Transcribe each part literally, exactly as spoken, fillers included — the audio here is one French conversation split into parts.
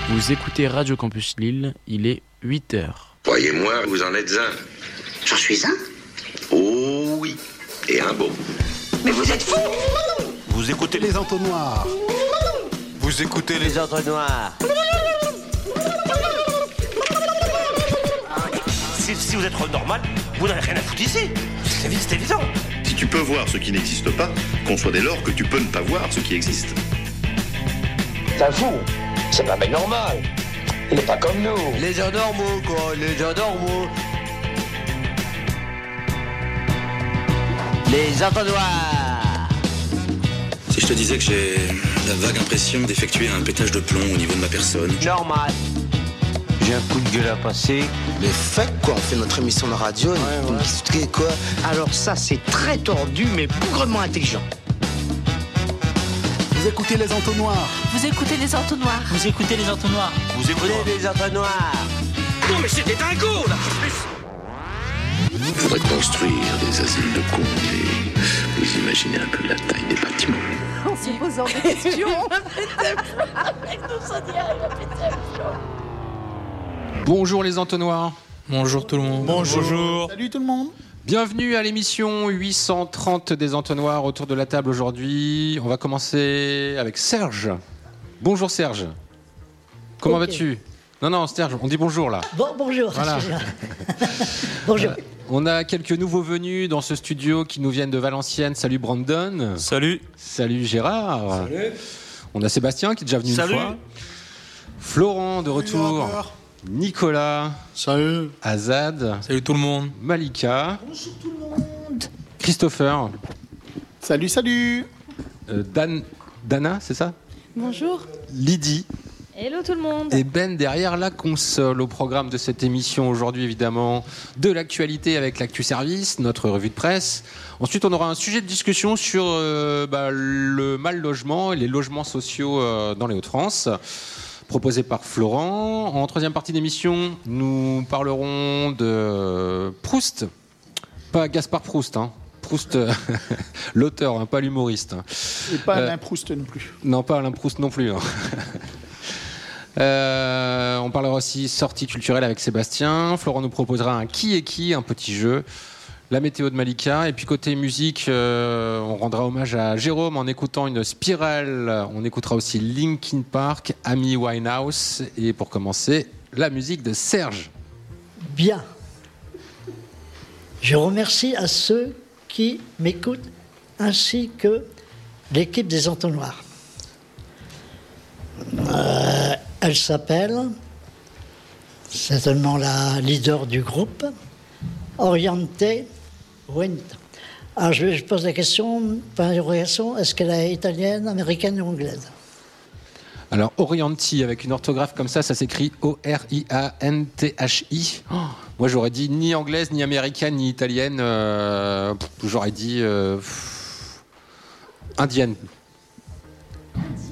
Vous écoutez Radio Campus Lille, il est huit heures. Croyez-moi, vous en êtes un. J'en suis un? Oh oui, et un beau. Mais vous êtes fous! Vous écoutez les entonnoirs. Vous écoutez les entonnoirs. Si, si vous êtes normal, vous n'avez rien à foutre ici. C'est, c'est évident. Si tu peux voir ce qui n'existe pas, conçois dès lors que tu peux ne pas voir ce qui existe. C'est un fou. C'est pas un mec normal. Il est pas comme nous. Les gens normaux, quoi. Les gens normaux. Les entonnoirs. Si je te disais que j'ai la vague impression d'effectuer un pétage de plomb au niveau de ma personne. Normal. J'ai un coup de gueule à passer. Mais faites quoi, on fait notre émission de radio, ouais, vous ouais. me quoi. Alors ça, c'est très tordu, mais bougrement intelligent. Vous écoutez les entonnoirs. Vous écoutez les entonnoirs. Vous écoutez les entonnoirs. Vous écoutez les entonnoirs. Non mais c'est des dingos, là. Il faudrait construire des asiles de cons et vous imaginez un peu la taille des bâtiments. En se posant des questions. Bonjour les entonnoirs. Bonjour tout le monde. Bonjour. Bonjour. Salut tout le monde. Bienvenue à l'émission huit cent trente des entonnoirs autour de la table aujourd'hui. On va commencer avec Serge. Bonjour Serge. Comment okay. vas-tu ? Non, non, Serge, on dit bonjour là. Bon, bonjour. Voilà. Bonjour. Euh, on a quelques nouveaux venus dans ce studio qui nous viennent de Valenciennes. Salut Brandon. Salut. Salut Gérard. Salut. On a Sébastien qui est déjà venu Salut. une fois. Florent de retour. Salut, Nicolas. Salut. Azad. Salut tout le monde. Malika. Bonjour tout le monde. Christopher. Salut, salut. Euh, Dan, Dana, c'est ça ? Bonjour. Lydie. Hello tout le monde. Et Ben derrière la console. Au programme de cette émission aujourd'hui, évidemment, de l'actualité avec l'Actu Service, notre revue de presse. Ensuite, on aura un sujet de discussion sur euh, bah, le mal logement et les logements sociaux euh, dans les Hauts-de-France, proposé par Florent. En troisième partie d'émission, nous parlerons de Proust. Pas Gaspard Proust, hein. Proust, l'auteur, hein, pas l'humoriste. Et pas Alain euh, Proust non plus. Non, pas Alain Proust non plus. Hein. Euh, on parlera aussi sortie culturelle avec Sébastien. Florent nous proposera un qui est qui, un petit jeu. La météo de Malika. Et puis côté musique, euh, on rendra hommage à Jérôme en écoutant une spirale. On écoutera aussi Linkin Park, Amy Winehouse. Et pour commencer, la musique de Serge. Bien. Je remercie à ceux qui m'écoutent ainsi que l'équipe des entonnoirs. Euh, elle s'appelle, certainement la leader du groupe, Oriente Went. Alors je, je pose la question, par interrogation, est-ce qu'elle est italienne, américaine ou anglaise ? Alors Orienti, avec une orthographe comme ça, ça s'écrit O R I A N T H I. Oh, moi j'aurais dit ni anglaise, ni américaine, ni italienne. Euh, j'aurais dit euh, pff, indienne. Indienne ?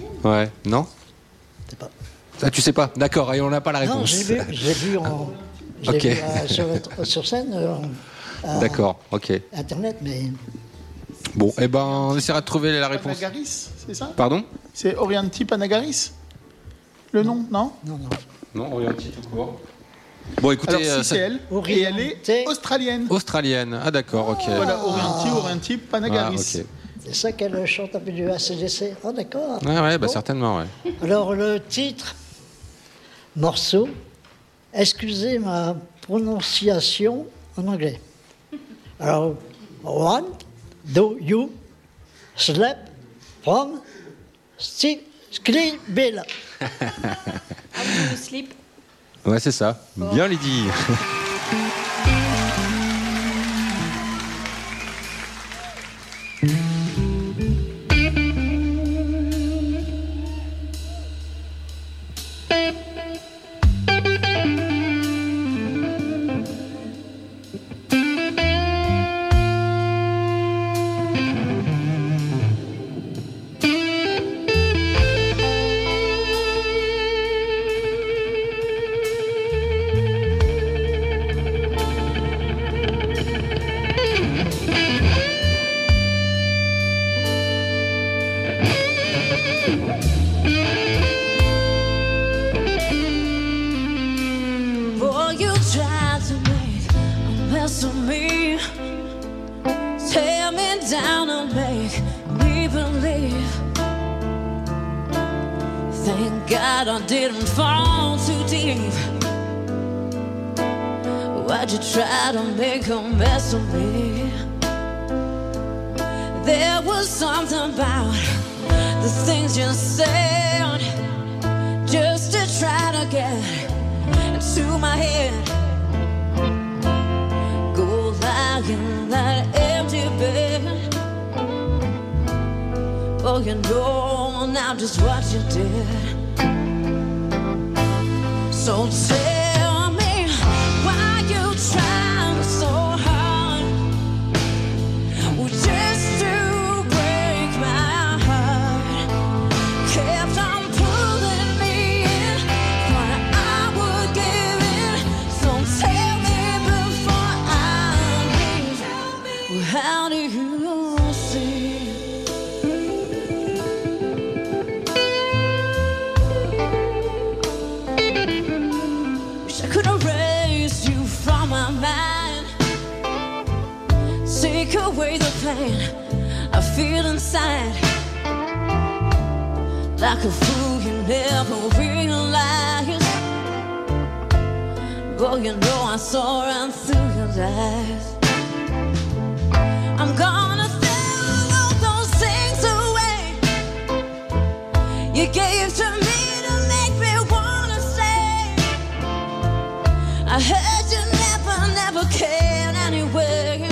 Ouais, non ? Je sais pas. Ah, tu sais pas ? D'accord, et on n'a pas la réponse. Non, j'ai vu, j'ai vu, en, j'ai okay. vu euh, sur, sur scène. Euh, euh, D'accord, ok. Internet, mais... Bon, eh ben, on essaiera de trouver la réponse. Panagaris, c'est ça ? Pardon ? C'est Orienti Panagaris ? Le nom, non ? Non, non. Non, Orienti tout court. Bon, écoutez... Alors, si euh, c'est elle, et elle est australienne. Australienne, ah d'accord, ok. Voilà, Orienti, Orienti Panagaris. Ah, okay. C'est ça qu'elle chante un peu du A C D C. Ah, d'accord. Ouais, ouais, bah bon. certainement, ouais. Alors, le titre, morceau, excusez ma prononciation en anglais. Alors, one, do you sleep from Skribela? Ah oui, le slip. Ouais, c'est ça. Oh. Bien, Lydie. Thank God I didn't fall too deep. Why'd you try to make a mess of me? There was something about the things you said, just to try to get into my head. Go lie in that empty bed. Oh, you know now just what you did. So tell me why you trying so hard, well, just to break my heart. Kept on pulling me in, thought I would give in. So tell me before I leave, well, how do you see? Take away the pain I feel inside. Like a fool you never realized. But you know I saw right through your eyes. I'm gonna throw all those things away you gave to me to make me wanna stay. I heard you never, never cared anyway.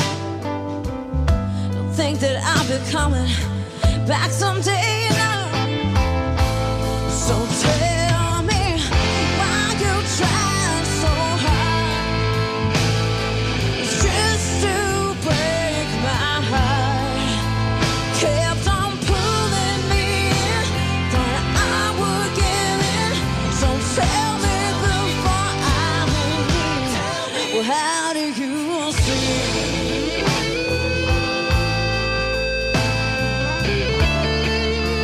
Think that I'll be coming back someday now. So tell me why you trying so hard, just to break my heart. Kept on pulling me in, thought I would give in. So tell me before I leave, well, how do you see?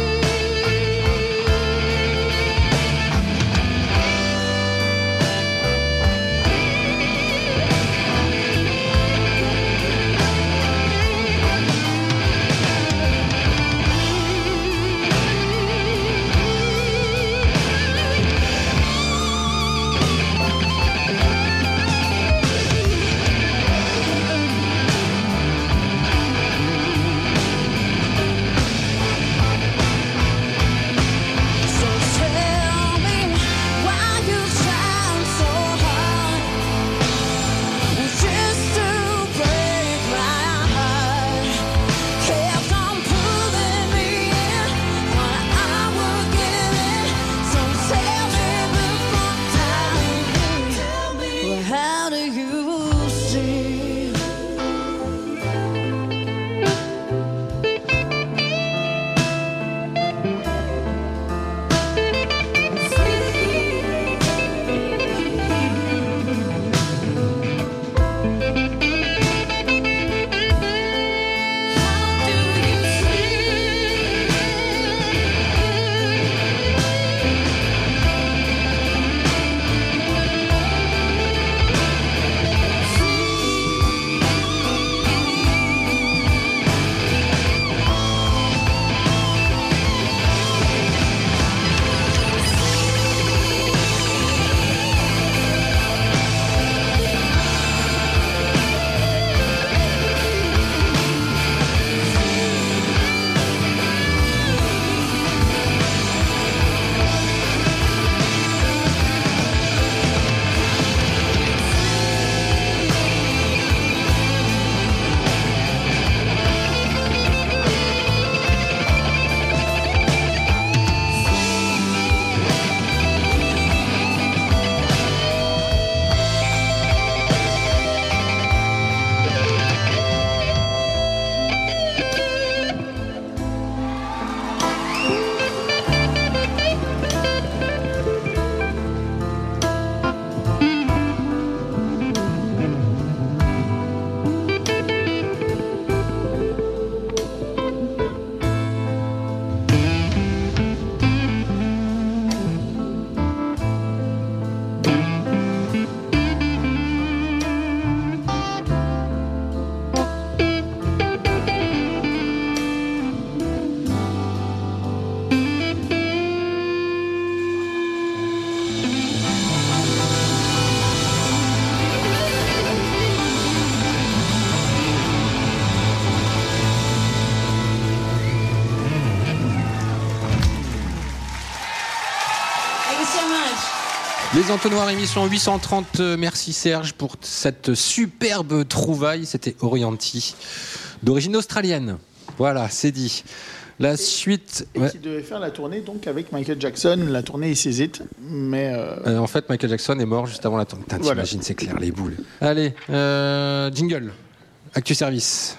Les entonnoirs, émission huit cent trente. Merci Serge pour cette superbe trouvaille. C'était Orianti, d'origine australienne. Voilà, c'est dit. La et, suite. Et ouais. qui devait faire la tournée donc avec Michael Jackson. La tournée il s'hésite, mais. Euh... Euh, en fait, Michael Jackson est mort juste avant la tournée. Putain, Voilà. t'imagines, c'est clair, les boules. Allez, euh, jingle. Actu Service.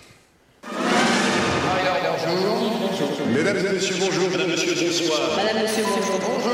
Mesdames et messieurs, bonjour. Mesdames et messieurs, bonsoir. Madame, monsieur, bonjour.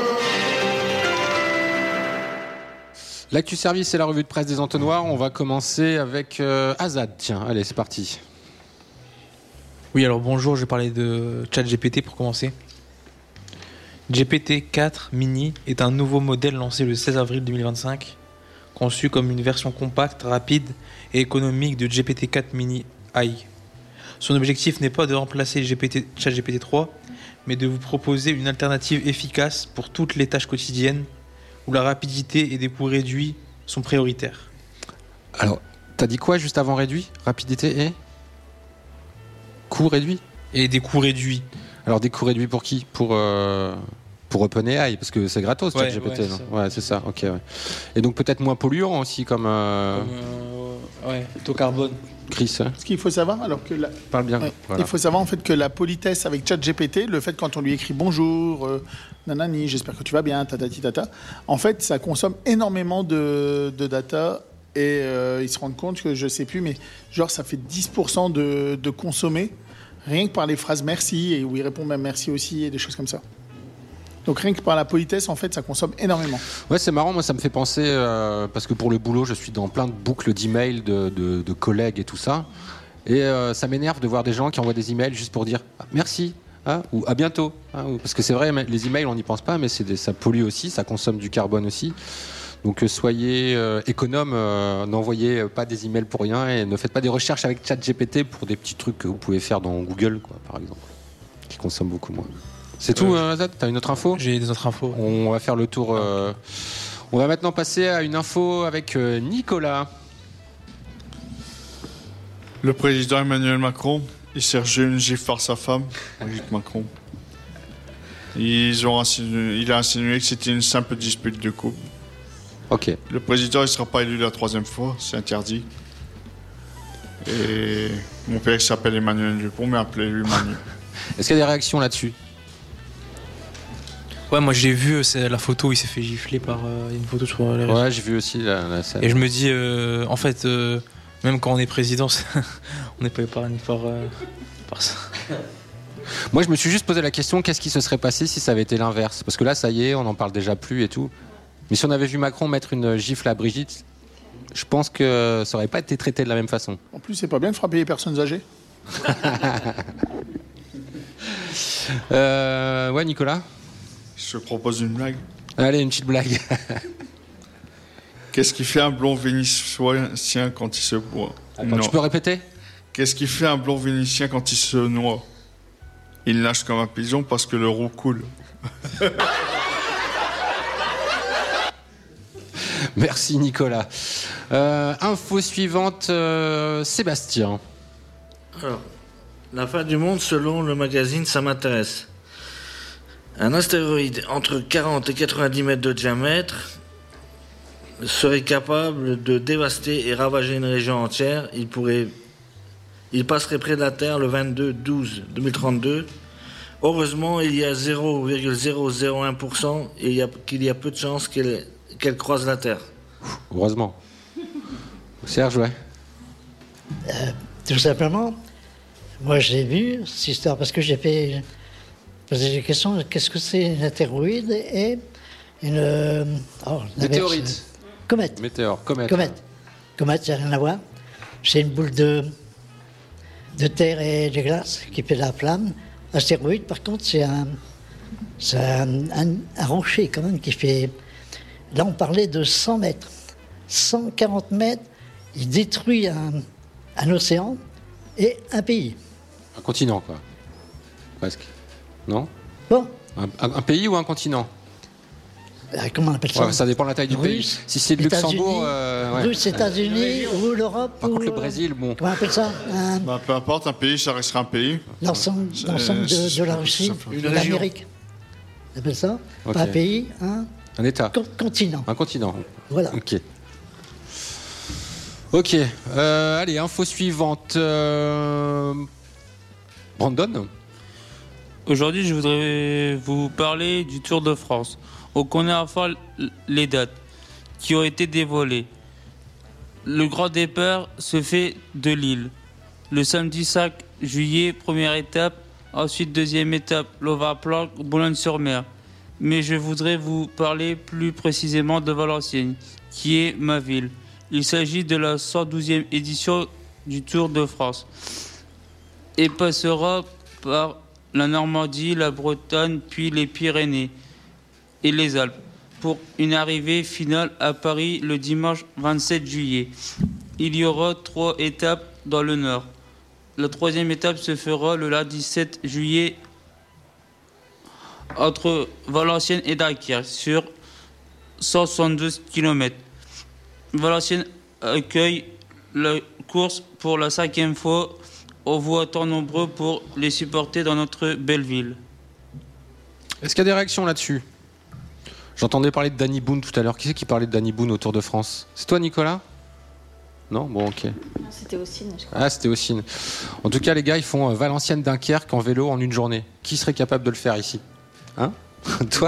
L'actu service, c'est la revue de presse des entonnoirs. On va commencer avec euh, Azad. Tiens, allez, c'est parti. Oui, alors bonjour, je vais parler de ChatGPT pour commencer. G P T quatre Mini est un nouveau modèle lancé le seize avril deux mille vingt-cinq, conçu comme une version compacte, rapide et économique de G P T quatre Mini A I. Son objectif n'est pas de remplacer G P T, ChatGPT trois, mais de vous proposer une alternative efficace pour toutes les tâches quotidiennes où la rapidité et des coûts réduits sont prioritaires. Alors, t'as dit quoi juste avant réduit ? Rapidité et coût réduit ? Et des coûts réduits. Alors, des coûts réduits pour qui ? Pour euh, pour OpenAI, parce que c'est gratos, ouais, ChatGPT. ouais, non c'est ouais, c'est ça. Ok. Ouais. Et donc peut-être moins polluant aussi, comme. Euh... Comme euh, ouais, taux carbone. Chris. Hein Ce qu'il faut savoir, alors que la... Parle bien. Ouais. Voilà. Il faut savoir en fait que la politesse avec ChatGPT, le fait quand on lui écrit bonjour, euh, nanani, j'espère que tu vas bien, tatati tata, en fait, ça consomme énormément de, de data et euh, ils se rendent compte que je sais plus, mais genre ça fait dix pour cent de, de consommer rien que par les phrases merci et où il répond même merci aussi et des choses comme ça. Donc rien que par la politesse, en fait, ça consomme énormément. Ouais, c'est marrant, moi ça me fait penser, euh, parce que pour le boulot, je suis dans plein de boucles d'emails de, de, de collègues et tout ça. Et euh, ça m'énerve de voir des gens qui envoient des emails juste pour dire ah, merci hein, ou à bientôt. Hein, ou, parce que c'est vrai, les emails, on n'y pense pas, mais c'est des, ça pollue aussi, ça consomme du carbone aussi. Donc euh, soyez euh, économes, euh, n'envoyez pas des emails pour rien et ne faites pas des recherches avec ChatGPT pour des petits trucs que vous pouvez faire dans Google, quoi, par exemple, qui consomment beaucoup moins. C'est tout, euh, Azad ? T'as une autre info ? J'ai des autres infos. On va faire le tour. Euh... On va maintenant passer à une info avec euh, Nicolas. Le président Emmanuel Macron, il s'est rejeté une gifle par sa femme, Brigitte Macron. Ils ont insinué, il a insinué que c'était une simple dispute de couple. Ok. Le président, il ne sera pas élu la troisième fois, c'est interdit. Et mon père qui s'appelle Emmanuel Dupont, mais appelez-lui Manu. Est-ce qu'il y a des réactions là-dessus ? Ouais, moi j'ai vu c'est la photo où il s'est fait gifler par euh, une photo sur les réseaux. Ouais, j'ai vu aussi la, la scène. Et je me dis, euh, en fait, euh, même quand on est président, on n'est pas épargné par, euh, par ça. Moi, je me suis juste posé la question qu'est-ce qui se serait passé si ça avait été l'inverse ? Parce que là, ça y est, on n'en parle déjà plus et tout. Mais si on avait vu Macron mettre une gifle à Brigitte, je pense que ça n'aurait pas été traité de la même façon. En plus, c'est pas bien de frapper les personnes âgées. euh, ouais, Nicolas ? Je te propose une blague. Allez, une petite blague. Qu'est-ce qui fait un blond vénitien quand il se boit ? Attends, tu peux répéter ? Qu'est-ce qui fait un blond vénitien quand il se noie ? Il nage comme un pigeon parce que le roux coule. Merci Nicolas. Euh, info suivante, euh, Sébastien. Alors, la fin du monde selon le magazine Ça m'intéresse. Un astéroïde entre quarante et quatre-vingt-dix mètres de diamètre serait capable de dévaster et ravager une région entière. Il pourrait, il passerait près de la Terre le vingt-deux douze deux mille trente-deux. Heureusement, il y a zéro virgule zéro zéro un pour cent et il y a, qu'il y a peu de chances qu'elle, qu'elle croise la Terre. Heureusement. Serge, ouais. Euh, tout simplement, moi je l'ai vu, cette histoire, parce que j'ai fait poser des questions, qu'est-ce que c'est une astéroïde et une... Oh, météorite. Euh, comète. Météore, comète. Comète. Comète, ça n'a rien à voir. C'est une boule de, de terre et de glace qui fait la flamme. Astéroïde, par contre, c'est un, c'est un, un, un rocher quand même qui fait... Là, on parlait de cent mètres. cent quarante mètres, il détruit un, un océan et un pays. Un continent, quoi. Presque. Non ? Bon. Un, un, un pays ou un continent ? euh, Comment on appelle ça ? Ouais, ça dépend de la taille du pays. Russe, si c'est le Luxembourg... Euh, ouais. Russe, États-Unis ou l'Europe. Par ou, contre, le Brésil, bon... Comment on appelle ça ? un... bah, Peu importe, un pays, ça restera un pays. L'ensemble, l'ensemble de, de la Russie, de l'Amérique. On appelle ça ? Okay. Pas un pays, un... Un État. Con- continent. Un continent. Voilà. Ok. Ok. Euh, allez, info suivante. Euh... Brandon. Aujourd'hui, je voudrais vous parler du Tour de France. On connaît enfin les dates qui ont été dévoilées. Le grand départ se fait de Lille. Le samedi cinq juillet, première étape. Ensuite, deuxième étape, Lova-Planck, Boulogne-sur-Mer. Mais je voudrais vous parler plus précisément de Valenciennes, qui est ma ville. Il s'agit de la cent douzième édition du Tour de France et passera par la Normandie, la Bretagne, puis les Pyrénées et les Alpes, pour une arrivée finale à Paris le dimanche vingt-sept juillet. Il y aura trois étapes dans le nord. La troisième étape se fera le lundi sept juillet entre Valenciennes et Dunkerque sur cent soixante-douze kilomètres. Valenciennes accueille la course pour la cinquième fois. On vous attend nombreux pour les supporter dans notre belle ville. Est-ce qu'il y a des réactions là-dessus? J'entendais parler de Danny Boone tout à l'heure. Qui c'est qui parlait de Danny Boone au Tour de France? C'est toi, Nicolas? Non? Bon, ok. Non, c'était Ossine, je crois. Ah, c'était Ossine. En tout cas, les gars, ils font euh, Valenciennes-Dunkerque en vélo en une journée. Qui serait capable de le faire ici? Hein? Toi?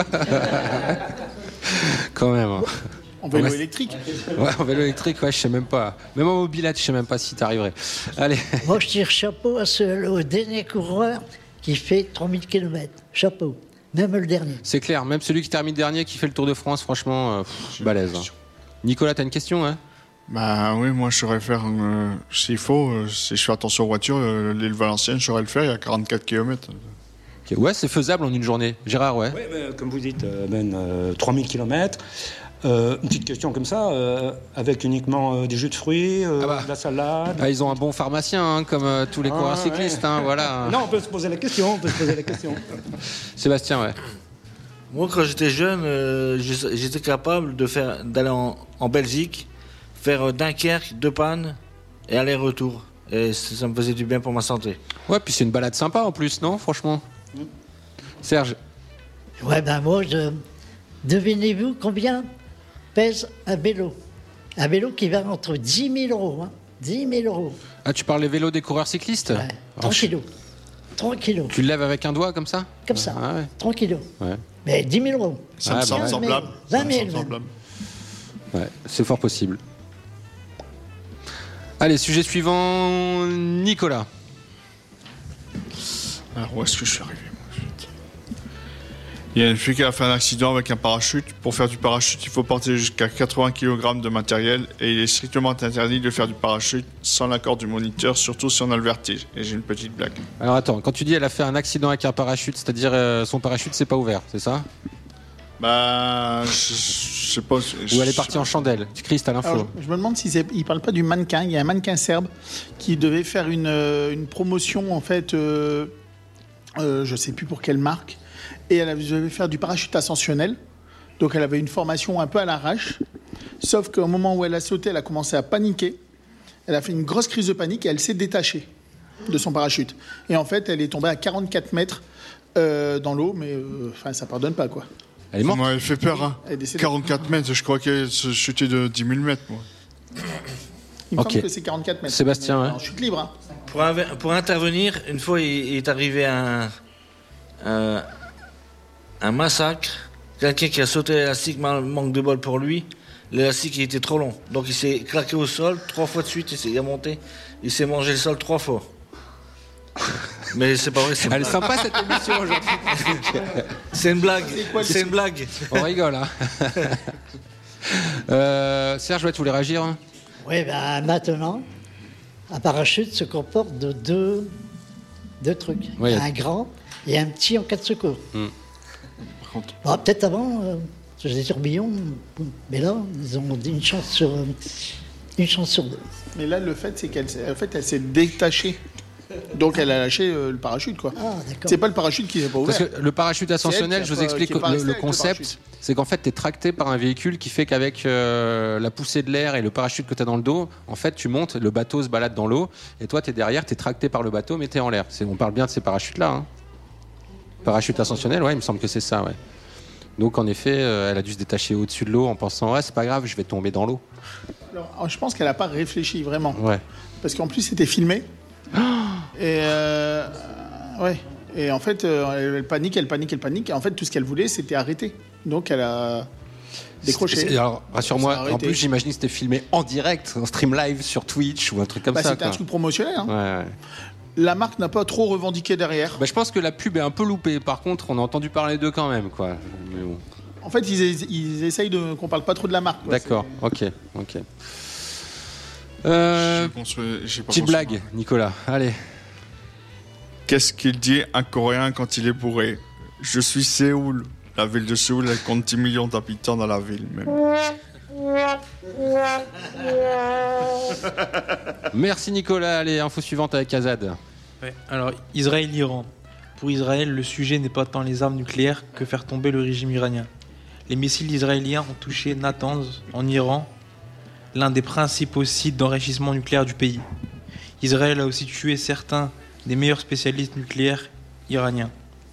Quand même. Hein. En vélo Ouais, électrique. Ouais, en vélo électrique, ouais, je sais même pas. Même en mobilette, je sais même pas si t'arriverais. Allez. Moi, je tire chapeau à ce, au dernier coureur qui fait trois mille kilomètres. Chapeau. Même le dernier. C'est clair, même celui qui termine dernier, qui fait le Tour de France, franchement, euh, pff, balèze. Hein. Nicolas, t'as une question, hein? Bah oui, moi je saurais faire, euh, s'il faut, euh, si je fais attention aux voitures, euh, l'île Valenciennes, je saurais le faire, il y a quarante-quatre kilomètres. Okay. Ouais, c'est faisable en une journée. Gérard, ouais. Ouais, bah, comme vous dites, euh, Ben, euh, trois mille kilomètres. Euh, une petite question comme ça, euh, avec uniquement euh, des jus de fruits, euh, Ah bah. de la salade. Ah, ils ont un bon pharmacien, hein, comme euh, tous les Ah, coureurs cyclistes, ouais. hein, voilà. Non, on peut se poser la question, on peut se poser la question. Sébastien, ouais. Moi, quand j'étais jeune, euh, j'étais j'étais capable de faire d'aller en, en Belgique, faire euh, Dunkerque, De Panne et aller-retour. Et ça, ça me faisait du bien pour ma santé. Ouais, puis c'est une balade sympa en plus, non? Franchement. Serge. Ouais, ben moi, je... devinez-vous combien pèse un vélo? Un vélo qui va entre dix mille euros. Hein. dix mille euros. Ah, tu parles des vélos des coureurs cyclistes? Ouais, trois kilos. trois kilos. Tu le lèves avec un doigt comme ça? Comme ça. Ah, ouais. trois kilos. Ouais. Mais dix mille euros. Ça me Ah, semble bah ouais. semblable. vingt Ça me mille. semble semblable. Ouais, c'est fort possible. Allez, sujet suivant, Nicolas. Alors où est-ce que je suis arrivé moi, je- Il y a une fille qui a fait un accident avec un parachute. Pour faire du parachute, il faut porter jusqu'à quatre-vingts kilogrammes de matériel et il est strictement interdit de faire du parachute sans l'accord du moniteur, surtout si on a le vertige. Et j'ai une petite blague. Alors attends, quand tu dis elle a fait un accident avec un parachute, c'est-à-dire euh, son parachute s'est pas ouvert, c'est ça? Bah, je, je sais pas. Ou elle est partie en chandelle? Tu cries, t'as l'info. Alors, je, je me demande si c'est, il parle pas du mannequin. Il y a un mannequin serbe qui devait faire une, euh, une promotion en fait, euh, euh, je sais plus pour quelle marque, et elle devait faire du parachute ascensionnel. Donc elle avait une formation un peu à l'arrache. Sauf qu'au moment où elle a sauté, elle a commencé à paniquer. Elle a fait une grosse crise de panique et elle s'est détachée de son parachute. Et en fait, elle est tombée à quarante-quatre mètres euh, dans l'eau, mais enfin, ça pardonne pas quoi. Elle est morte. Moi, elle fait peur, hein. Elle est décédée. quarante-quatre mètres, je crois qu'elle se chutait de dix mille mètres, moi. Il me Ok. semble que c'est quarante-quatre mètres. Sébastien, Mais ouais. en chute libre. Hein. Pour, inve- pour intervenir, une fois, il, il est arrivé un, un, un massacre. Quelqu'un qui a sauté l'élastique, mal- manque de bol pour lui. L'élastique, il était trop long. Donc, il s'est claqué au sol trois fois de suite. Il s'est il a monté. Il s'est mangé le sol trois fois. Mais c'est pas vrai. C'est Elle est sympa cette émission aujourd'hui. C'est une blague. C'est une blague. On rigole, hein. euh, Serge, ouais, tu voulais réagir? Hein? Oui, ben maintenant, un parachute se comporte de deux, deux trucs. Ouais, Il y a y a- un grand et un petit en cas de secours. Hmm. Bon, peut-être avant, euh, sur des tourbillons, mais là, ils ont une chance sur, euh, une chance sur deux. Mais là, le fait, c'est qu'elle s'est- en fait, elle s'est détachée. Donc, elle a lâché euh, le parachute, quoi. Ah, d'accord. C'est pas le parachute qui n'est pas ouvert. Parce que le parachute ascensionnel, C'est je elle vous qui a pas- explique qui est pas le, restée le avec le concept, parachute. c'est qu'en fait, tu es tracté par un véhicule qui fait qu'avec euh, la poussée de l'air et le parachute que tu as dans le dos, en fait, tu montes, le bateau se balade dans l'eau, et toi, tu es derrière, tu es tracté par le bateau, mais tu es en l'air. C'est- On parle bien de ces parachutes-là. Hein. Parachute ascensionnel, ouais, il me semble que c'est ça, ouais. Donc en effet, euh, elle a dû se détacher au-dessus de l'eau en pensant ouais, c'est pas grave, je vais tomber dans l'eau. Alors, je pense qu'elle n'a pas réfléchi vraiment. Ouais. Parce qu'en plus, c'était filmé. Et euh, ouais. Et en fait, euh, elle panique, elle panique, elle panique. Et en fait, tout ce qu'elle voulait, c'était arrêter. Donc, elle a décroché. C'est- alors, rassure-moi, en plus, j'imagine que c'était filmé en direct, en stream live sur Twitch ou un truc comme Bah, ça. c'était un quoi. truc promotionnel. Hein. Ouais, ouais. La marque n'a pas trop revendiqué derrière. Bah, je pense que la pub est un peu loupée. Par contre, on a entendu parler d'eux quand même, quoi. Mais bon. En fait, ils, ils essayent de qu'on parle pas trop de la marque. quoi. D'accord, ok, ok. Euh, J'ai construit- j'ai pas petite construit, blague, Nicolas. Allez. Qu'est-ce qu'il dit un Coréen quand il est bourré? Je suis Séoul. La ville de Séoul, elle compte dix millions d'habitants dans la ville même. Merci Nicolas. Allez, info suivante avec Azad. Ouais, alors, Israël-Iran. Pour Israël, le sujet n'est pas tant les armes nucléaires que faire tomber le régime iranien. Les missiles israéliens ont touché Natanz, en Iran, l'un des principaux sites d'enrichissement nucléaire du pays. Israël a aussi tué certains des meilleurs spécialistes nucléaires iraniens.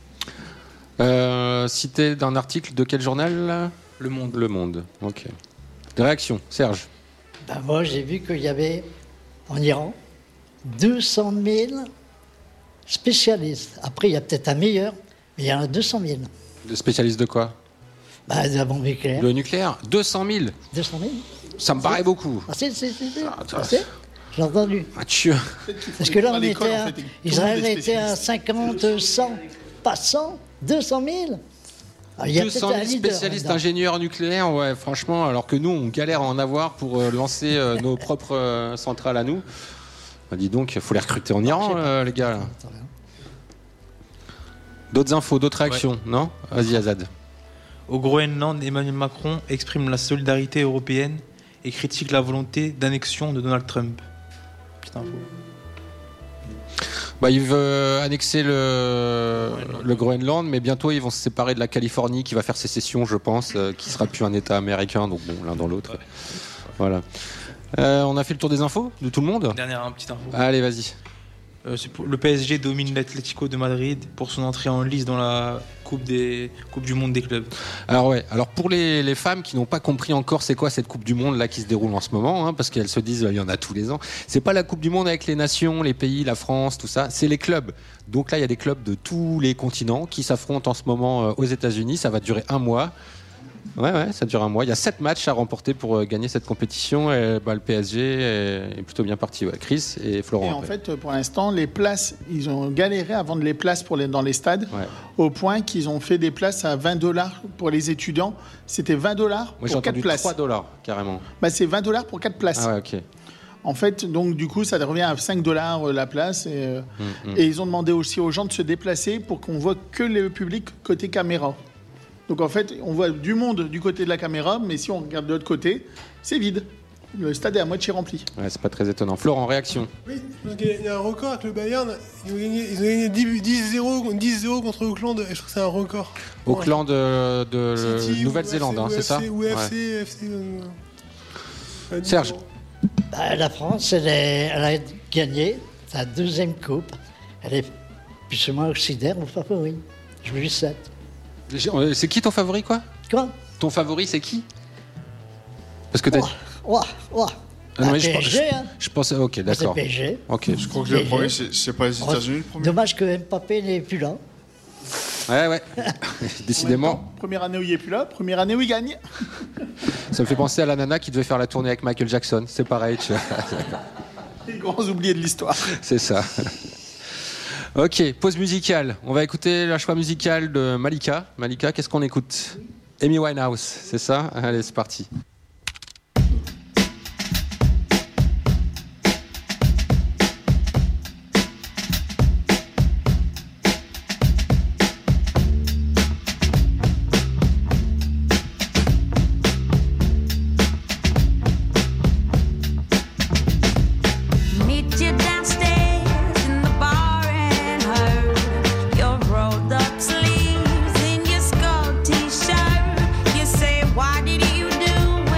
Euh, cité d'un article de quel journal là? Le Monde. Le Monde, ok. Des réactions, Serge. Ben moi, j'ai vu qu'il y avait en Iran deux cent mille spécialistes. Après, il y a peut-être un meilleur, mais il y en a deux cent mille. Des spécialistes de quoi? Bah, de la bombe nucléaire. Le nucléaire deux cent mille. deux cent mille. Ça me paraît beaucoup. Ah, si, si, si, si. Ah, Ah, si. J'ai entendu. Mathieu. Parce que là, À on l'école, était en à, fait, tout le Israël monde est était à cinquante, cent, pas cent, deux cent mille. Alors, il y a deux cent peut-être un mille leader spécialistes là-dedans. ingénieurs nucléaires, ouais, franchement, alors que nous, on galère à en avoir pour euh, lancer euh, nos propres euh, centrales à nous. Bah, dis donc, il faut les recruter en Iran, euh, les gars. là. D'autres infos, d'autres réactions, non? Vas-y, Azad. Au Groenland, Emmanuel Macron exprime la solidarité européenne et critique la volonté d'annexion de Donald Trump. Petite info. Bah, il veut annexer le, le Groenland, mais bientôt ils vont se séparer de la Californie qui va faire sécession, je pense, euh, qui sera plus un État américain, donc bon, l'un dans l'autre. Voilà. Euh, on a fait le tour des infos de tout le monde. Dernière hein, petite info. Allez, vas-y. Euh, c'est pour- le P S G domine l'Atlético de Madrid pour son entrée en lice dans la Coupe, des, coupe du Monde des clubs. Alors ouais, alors pour les, les femmes qui n'ont pas compris encore c'est quoi cette Coupe du Monde là qui se déroule en ce moment, hein, parce qu'elles se disent il y en a tous les ans. C'est pas la Coupe du Monde avec les nations, les pays, la France, tout ça. C'est les clubs. Donc là il y a des clubs de tous les continents qui s'affrontent en ce moment euh, aux États-Unis. Ça va durer un mois. Ouais ouais, ça dure un mois. Il y a sept matchs à remporter pour euh, gagner cette compétition. Et bah, le P S G est, est plutôt bien parti. Ouais. Chris et Florent. Et en après. fait, pour l'instant, les places, ils ont galéré à vendre les places pour les, dans les stades, Ouais. au point qu'ils ont fait des places à vingt dollars pour les étudiants. C'était vingt dollars Moi j'ai pour quatre entendu places. trois dollars carrément. Bah, c'est vingt dollars pour quatre places. Ah ouais, ok. En fait, donc du coup, ça revient à cinq dollars euh, la place. Et, euh, Mm, mm. et ils ont demandé aussi aux gens de se déplacer pour qu'on voit que le public côté caméra. Donc en fait, on voit du monde du côté de la caméra, mais si on regarde de l'autre côté, c'est vide. Le stade est à moitié rempli. Ouais, c'est pas très étonnant. Florent, réaction. Oui, parce qu'il y a- il y a un record avec le Bayern. Ils ont gagné, ils ont gagné dix zéro dix zéro contre Auckland. Et je trouve que c'est un record. Auckland de, de City, Nouvelle-Zélande, hein, ou c'est ça? Ou Ouais. F C, F C. euh, dix Serge. zéro. Bah, la France, elle, est- elle a gagné sa deuxième coupe. Elle est plus ou moins auxiliaire ou favori. Je lui sept. C'est qui ton favori, quoi? Quoi? Ton favori, c'est qui? Parce que t'as. Ouah, ouah. Ah non, Ah, mais je, P S G, je- hein. je pensais. Ok, C'est d'accord. P S G. Ok. Je crois que le premier, c'est c'est pas les États-Unis le premier. Dommage que Mbappé n'est plus là. Ouais, ouais. Décidément. En même temps, première année où il n'est plus là, première année où il gagne. Ça me fait penser à la nana qui devait faire la tournée avec Michael Jackson. C'est pareil, tu vois. Les grands oubliés de l'histoire. C'est ça. Ok, pause musicale. On va écouter le choix musical de Malika. Malika, qu'est-ce qu'on écoute? Amy Winehouse, c'est ça? Allez, c'est parti. Meet you downstairs in the bar and her. Your rolled up sleeves in your skull t-shirt. You say, what did you do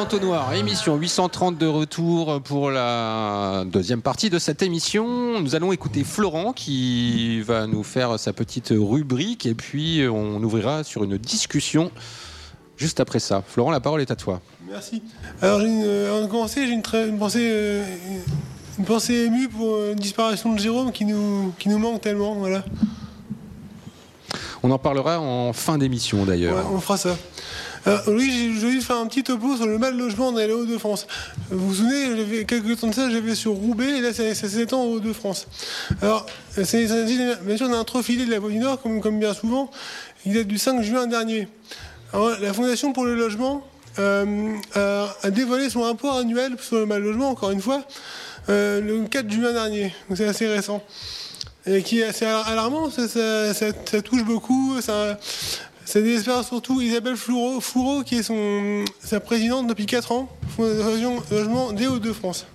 entonnoirs, émission huit cent trente de retour pour la deuxième partie de cette émission. Nous allons écouter Florent qui va nous faire sa petite rubrique et puis on ouvrira sur une discussion juste après ça. Florent, la parole est à toi. Merci. Alors, j'ai une, avant de commencer, j'ai une, très, une, pensée, euh, une pensée émue pour une disparition de Jérôme qui nous, qui nous manque tellement. Voilà. On en parlera en fin d'émission d'ailleurs. Ouais, on fera ça. Alors, oui, j'ai voulu faire un petit topo sur le mal logement dans les Hauts-de-France. Vous vous souvenez, j'avais, quelques temps de ça, j'avais sur Roubaix, et là, ça, ça s'étend aux Hauts-de-France. Alors, c'est, c'est, bien sûr, on a un trop-filé de la Voie du Nord, comme, comme bien souvent, il date du cinq juin dernier. Alors, la Fondation pour le logement euh, a, a dévoilé son rapport annuel sur le mal logement, encore une fois, euh, le quatre juin dernier. Donc, c'est assez récent. Et qui est assez alarmant, ça, ça, ça, ça touche beaucoup, ça... Ça désespère surtout Isabelle Floureau, Floureau qui est son, sa présidente depuis quatre ans, Fondation Logement des Hauts-de-France.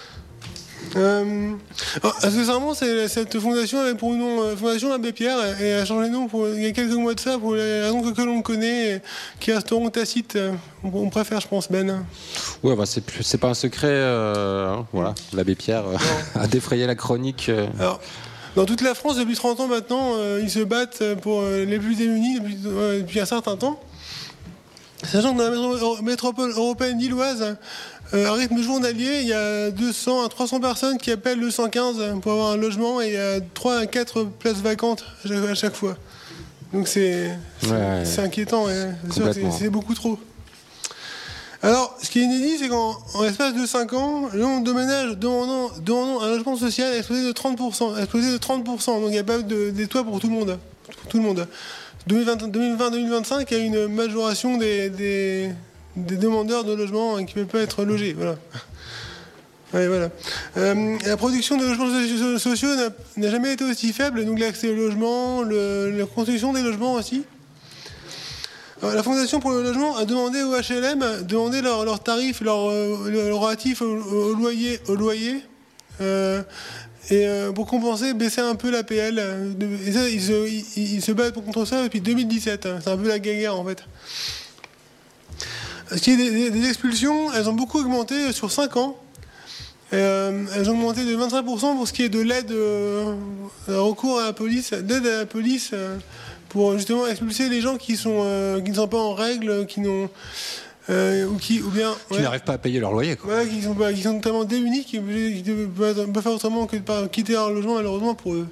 Euh, alors, accessoirement, c'est, cette fondation avait pour nom euh, Fondation Abbé Pierre et elle a changé de nom pour, il y a quelques mois de ça pour les raisons que, que l'on connaît, et, qui resteront tacites. Euh, on, on préfère, je pense, Ben. Ouais, bah, c'est, c'est pas un secret. Euh, hein, voilà, l'Abbé Pierre euh, a défrayé la chronique. Euh. Alors, dans toute la France, depuis trente ans maintenant, euh, ils se battent pour euh, les plus démunis depuis, euh, depuis un certain temps. Sachant que dans la métro- métropole européenne lilloise, euh, à rythme journalier, il y a deux cents à trois cents personnes qui appellent le cent quinze pour avoir un logement et il y a trois à quatre places vacantes à chaque, à chaque fois. Donc c'est, c'est, ouais, c'est inquiétant, ouais. C'est sûr que c'est, c'est beaucoup trop. Alors, ce qui est inédit, c'est qu'en en l'espace de cinq ans, le nombre de ménages demandant, demandant un logement social a explosé de trente pour cent. A explosé de trente pour cent. Donc il n'y a pas de, des toits pour tout le monde. Pour tout le monde. deux mille vingt deux mille vingt-cinq, il y a une majoration des, des, des demandeurs de logement qui ne peuvent pas être logés. Voilà. Ouais, voilà. Euh, la production de logements sociaux n'a, n'a jamais été aussi faible. Donc l'accès au logement, le, la construction des logements aussi. Alors, la Fondation pour le logement a demandé au H L M de demander leurs leur tarifs, leurs leur relatifs au, au loyer, au loyer euh, et euh, pour compenser, baisser un peu l'A P L. Et ça, ils se, ils, ils se battent contre ça depuis deux mille dix-sept. C'est un peu la guerre en fait. Ce qui est des, des, des expulsions, elles ont beaucoup augmenté sur cinq ans. Et, euh, elles ont augmenté de vingt-cinq pour cent pour ce qui est de l'aide, euh, recours à la police, d'aide à la police. Euh, pour justement expulser les gens qui sont euh, qui ne sont pas en règle, qui n'ont euh, ou qui ou bien qui ouais, n'arrivent pas à payer leur loyer, quoi. Voilà, qui sont pas, qui sont totalement démunis, qui ne peuvent pas faire autrement que de pas quitter leur logement malheureusement pour eux.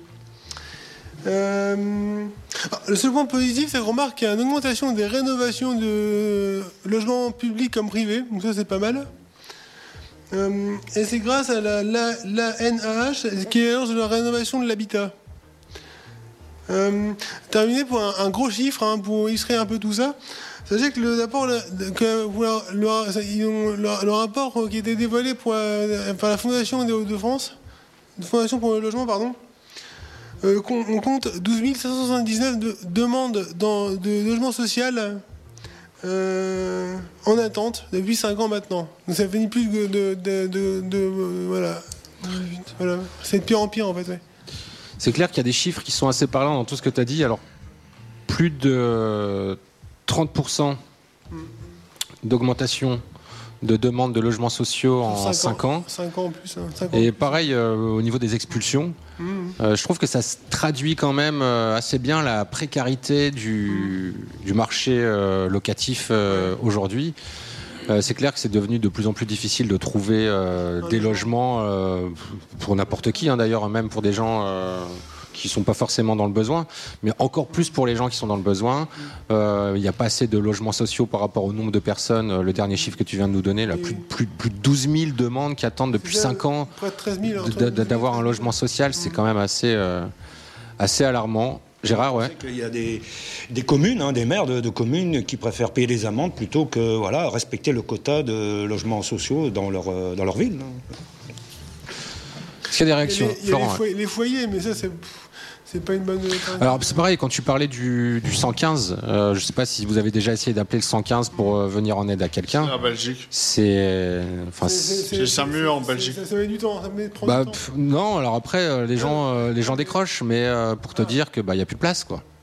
Euh, alors, le seul point positif, c'est qu'on remarque qu'il y a une augmentation des rénovations de logements publics comme privés, donc ça c'est pas mal. Euh, et c'est grâce à la, la, la N A H qui est l'agence de la rénovation de l'habitat. Euh, terminé pour un, un gros chiffre, hein, pour illustrer un peu tout ça. Sachez que le rapport, le, que, le, le, le, le rapport qui a été dévoilé pour la, par la Fondation des Hauts-de-France, Fondation pour le logement, pardon, euh, on compte douze mille cinq cent soixante-dix-neuf de, demandes dans, de logement social euh, en attente depuis cinq ans maintenant. Donc ça finit plus de, de, de, de, de voilà, voilà, c'est de pire en pire en fait. Ouais. C'est clair qu'il y a des chiffres qui sont assez parlants dans tout ce que tu as dit. Alors, plus de trente pour cent d'augmentation de demandes de logements sociaux en cinq ans. cinq ans en plus. Hein, cinq ans. Et pareil, euh, au niveau des expulsions, mmh. euh, je trouve que ça traduit quand même euh, assez bien la précarité du, mmh. du marché euh, locatif euh, ouais. aujourd'hui. Euh, c'est clair que c'est devenu de plus en plus difficile de trouver euh, des logements euh, pour n'importe qui, hein, d'ailleurs, même pour des gens euh, qui ne sont pas forcément dans le besoin, mais encore plus pour les gens qui sont dans le besoin. Il euh, n'y a pas assez de logements sociaux par rapport au nombre de personnes. Le dernier chiffre que tu viens de nous donner, là, plus, plus, plus de douze mille demandes qui attendent depuis cinq ans treize mille, de, de, d'avoir un logement social, c'est quand même assez, euh, assez alarmant. Gérard, ouais. Il y a des, des communes, hein, des maires de, de communes qui préfèrent payer des amendes plutôt que voilà, respecter le quota de logements sociaux dans leur, dans leur ville. Hein. Est-ce qu'il y a des réactions, il y a les, il y a les, foyers, les foyers, mais ça, c'est, c'est pas une bonne... Alors, c'est pareil, quand tu parlais du, du cent quinze, euh, je sais pas si vous avez déjà essayé d'appeler le cent quinze pour euh, venir en aide à quelqu'un. C'est en Belgique. C'est... Enfin, c'est, c'est, c'est, c'est SAMU en Belgique. Ça, ça met du temps, ça met bah, du temps. Pff, non, alors après, euh, les, gens, euh, les gens décrochent, mais euh, pour te dire que bah, y a plus de place, quoi.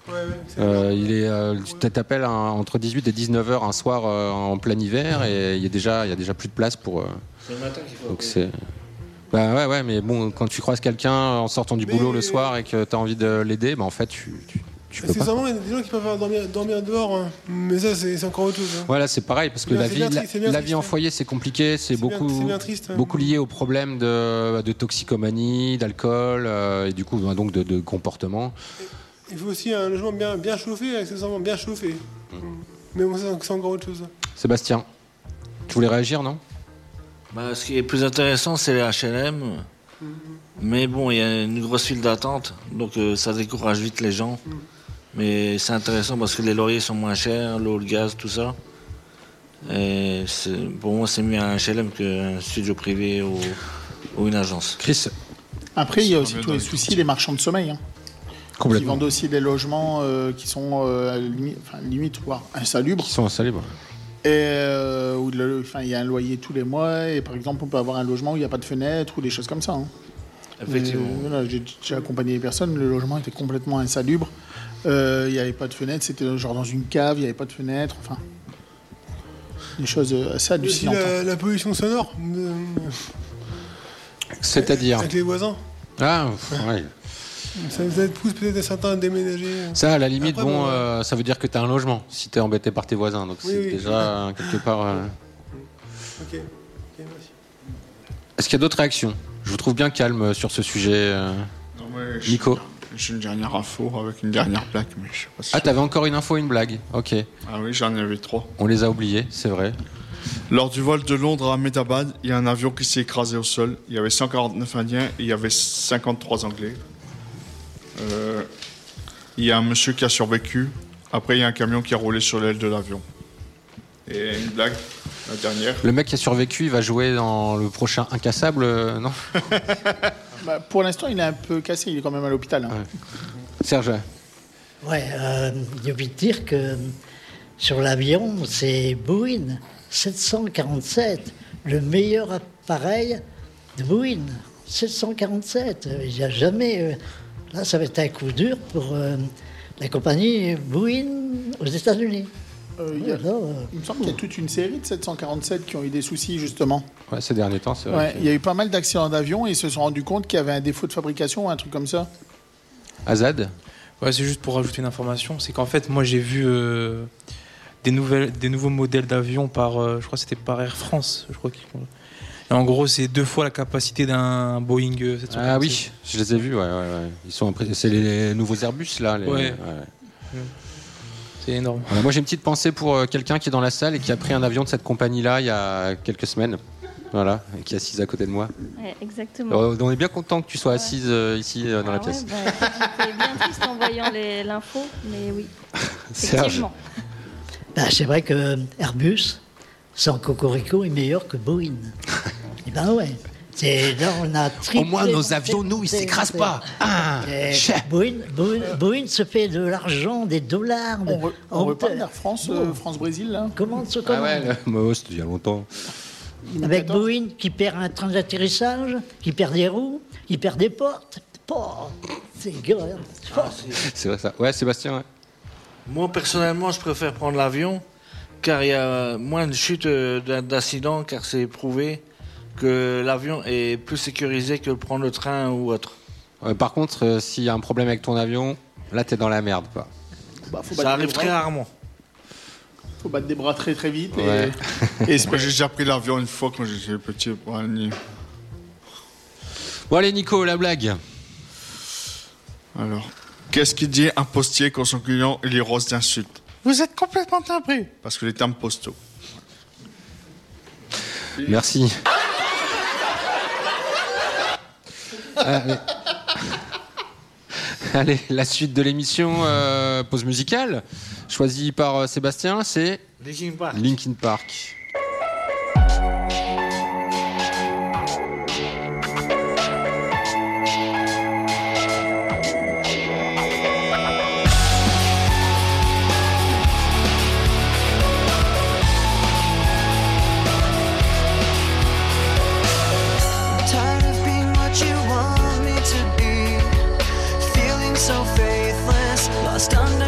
Ouais, ouais, c'est Euh, il est, euh, tu t'appelles un- entre dix-huit et dix-neuf heures un soir euh, en plein hiver et il y a déjà, il y a déjà plus de place pour. euh, C'est le matin qu'il faut. donc c'est. Bah ouais, ouais, mais bon, quand tu croises quelqu'un en sortant du Mais- boulot le soir et que tu as envie de l'aider, bah en fait, tu, tu, tu peux pas. Accessoirement, il y a des gens qui peuvent dormir, dormir dehors, hein. Mais ça, c'est c'est encore autre chose. hein. Voilà, c'est pareil parce que C'est la bien vie, triste, la, c'est bien la triste, vie en hein. foyer, c'est compliqué, c'est C'est bien- beaucoup, c'est bien triste, hein. beaucoup lié aux problèmes de, de toxicomanie, d'alcool euh, et du coup, bah, donc de, de comportement. Il faut aussi un logement bien, bien chauffé, accessoirement bien chauffé. Mais bon, ça, c'est encore autre chose. Sébastien, tu voulais réagir, non? Bah, ce qui est plus intéressant, c'est les H L M. Mais bon, il y a une grosse file d'attente, donc euh, ça décourage vite les gens. Mais c'est intéressant parce que les loyers sont moins chers, l'eau, le gaz, tout ça. Et c'est- pour moi, c'est mieux un H L M qu'un studio privé ou, ou une agence. Chris. Après, il y a aussi tous les soucis des marchands de sommeil. Hein, qui Complètement. vendent aussi des logements euh, qui sont euh, à la limite, enfin, limite, voire insalubres. Qui sont insalubres. Et euh, où le- enfin, il y a un loyer tous les mois. Et par exemple, on peut avoir un logement où il n'y a pas de fenêtre ou des choses comme ça. hein. Effectivement. Et, voilà, j'ai j'ai accompagné des personnes, le logement était complètement insalubre. Euh, Il n'y avait pas de fenêtre, c'était genre dans une cave, il n'y avait pas de fenêtre. Enfin, des choses assez Il y a aussi hallucinantes. la, la pollution sonore. euh, C'est-à-dire. Avec les voisins. Ah, ouais. Ça vous pousse peut-être à certains à déménager. Ça, à la limite, Après, bon, bon, euh, ça veut dire que tu as un logement si tu es embêté par tes voisins. Donc Oui, c'est oui. déjà euh, quelque part. euh, Ok. Ok, merci. Est-ce qu'il y a d'autres réactions? Je vous trouve bien calme sur ce sujet. euh, Non, mais j'ai- Nico. J'ai une dernière info avec une dernière plaque, mais je sais pas si. Ah, t'avais encore une info, une blague. Ok. Ah oui, j'en avais trois. On les a oubliés, c'est vrai. Lors du vol de Londres à Ahmedabad, il y a un avion qui s'est écrasé au sol. Il y avait cent quarante-neuf Indiens et il y avait cinquante-trois Anglais. Euh, il y a un monsieur qui a survécu. Après, il y a un camion qui a roulé sur l'aile de l'avion. Et une blague, la dernière. Le mec qui a survécu, il va jouer dans le prochain Incassable, euh, non? Bah, pour l'instant, il est un peu cassé, il est quand même à l'hôpital. hein. Serge. Ouais, euh, j'ai oublié de dire que sur l'avion, c'est Boeing sept cent quarante-sept, le meilleur appareil de Boeing. sept cent quarante-sept, il n'y a jamais. euh, Là, ça va être un coup dur pour euh, la compagnie Boeing aux États-Unis. Euh, il, y a- Voilà, euh, il me semble qu'il y a toute une série de sept cent quarante-sept qui ont eu des soucis, justement. Ouais, ces derniers temps, c'est vrai. Ouais, il y a eu pas mal d'accidents d'avion et ils se sont rendus compte qu'il y avait un défaut de fabrication ou un truc comme ça. Azad. Ouais, c'est juste pour rajouter une information, c'est qu'en fait, moi j'ai vu euh, des, nouvelles, des nouveaux modèles d'avions par, euh, je crois que c'était par Air France, je crois qu'ils font. Et en gros, c'est deux fois la capacité d'un Boeing sept cent quarante-sept. Ah oui, je les ai vus, ouais, ouais, ouais. Ils sont impré- c'est les nouveaux Airbus, là. Les... Ouais. C'est énorme. Voilà, moi, j'ai une petite pensée pour euh, quelqu'un qui est dans la salle et qui a pris un avion de cette compagnie-là il y a quelques semaines. Voilà, et qui est assise à côté de moi. Ouais, exactement. Alors, on est bien content que tu sois assise euh, ici euh, dans Ah la ouais, pièce. bah, j'étais bien triste en voyant les- l'info, mais oui. Serge. Effectivement. ben, c'est vrai que Airbus, sans Cocorico, est meilleur que Boeing. Et ben ouais. C'est, là, on a triplé, Au moins, nos monté, avions, nous, ils monté, s'écrasent monté. pas. Ah, Et chef. Boeing, Boeing- Boeing se fait de l'argent, des dollars. de- On, re- on en- reparle d'Air France, euh, France-Brésil, là. Commande se Ah commande. ouais, le- moi, c'était il y a longtemps. Avec Boeing qui perd un train d'atterrissage, qui perd des roues, qui perd des portes. Oh, c'est grave. C'est vrai ça. Ouais, Sébastien, ouais. Moi, personnellement, je préfère prendre l'avion, car il y a moins de chutes euh, d'un- d'accidents, car c'est prouvé que l'avion est plus sécurisé que de prendre le train ou autre. Ouais, par contre, euh, s'il y a un problème avec ton avion, là, t'es dans la merde, quoi. Bah, faut Ça battre arrive des très bras. rarement. Faut battre des bras très très vite. Ouais. Et, et Moi, j'ai déjà pris l'avion une fois quand j'étais petit. pour un nid. Bon, allez, Nico, la blague. Alors, qu'est-ce qu'il dit un postier quand son client il est rose d'insultes? Vous êtes complètement timbré. Parce que les termes postaux. Merci. Allez. Allez, la suite de l'émission, euh, pause musicale, choisie par euh, Sébastien, c'est Linkin Park. Linkin Park. Tired of being what you want me to be, feeling so faithless, lost under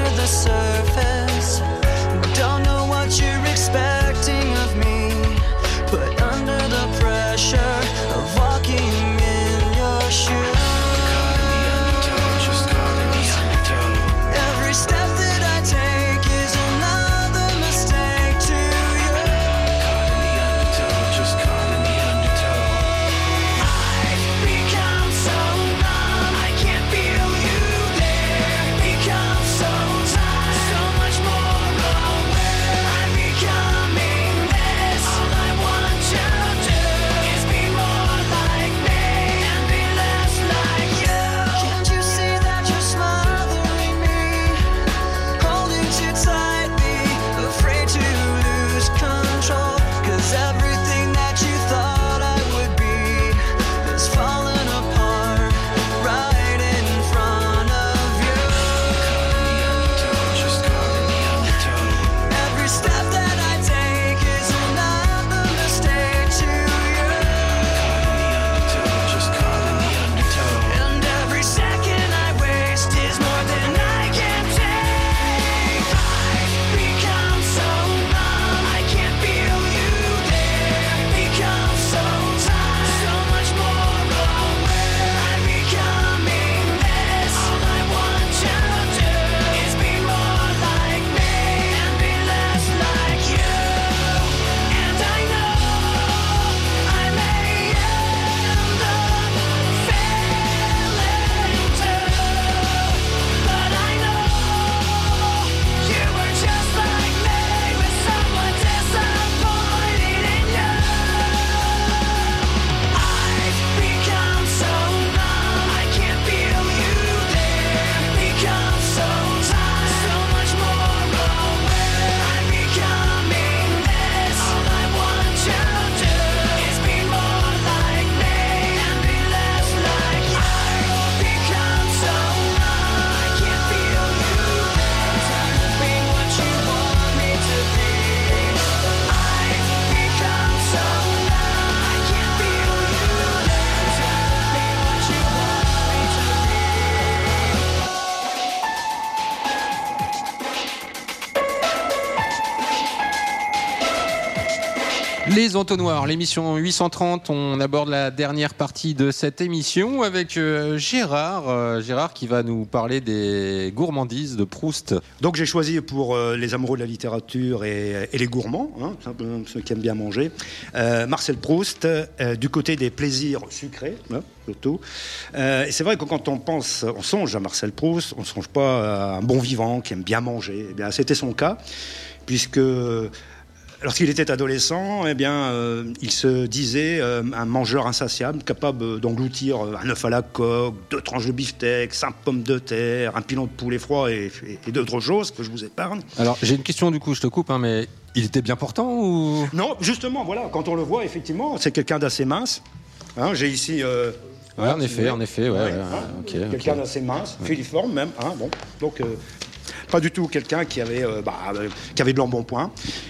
Les entonnoirs, l'émission huit cent trente, on aborde la dernière partie de cette émission avec euh, Gérard, euh, Gérard qui va nous parler des gourmandises de Proust. Donc j'ai choisi pour euh, les amoureux de la littérature et, et les gourmands, hein, ceux qui aiment bien manger, euh, Marcel Proust, euh, du côté des plaisirs sucrés, hein, surtout. Euh, et c'est vrai que quand on pense, on songe à Marcel Proust, on ne songe pas à un bon vivant qui aime bien manger. Eh bien, c'était son cas, puisque lorsqu'il était adolescent, eh bien, euh, il se disait euh, un mangeur insatiable, capable d'engloutir un œuf à la coque, deux tranches de beefsteak, cinq pommes de terre, un pilon de poulet froid et, et, et d'autres choses que je vous épargne. Alors, j'ai une question du coup, je te coupe, hein, mais il était bien portant ou... Non, justement, voilà, quand on le voit, effectivement, c'est quelqu'un d'assez mince. Hein, j'ai ici... Euh, ouais, en effet, en effet, ouais. ouais, ouais hein, okay, quelqu'un okay. d'assez mince, ouais. filiforme même. Hein, bon, donc... Euh, pas du tout quelqu'un qui avait, euh, bah, euh, qui avait de l'embonpoint.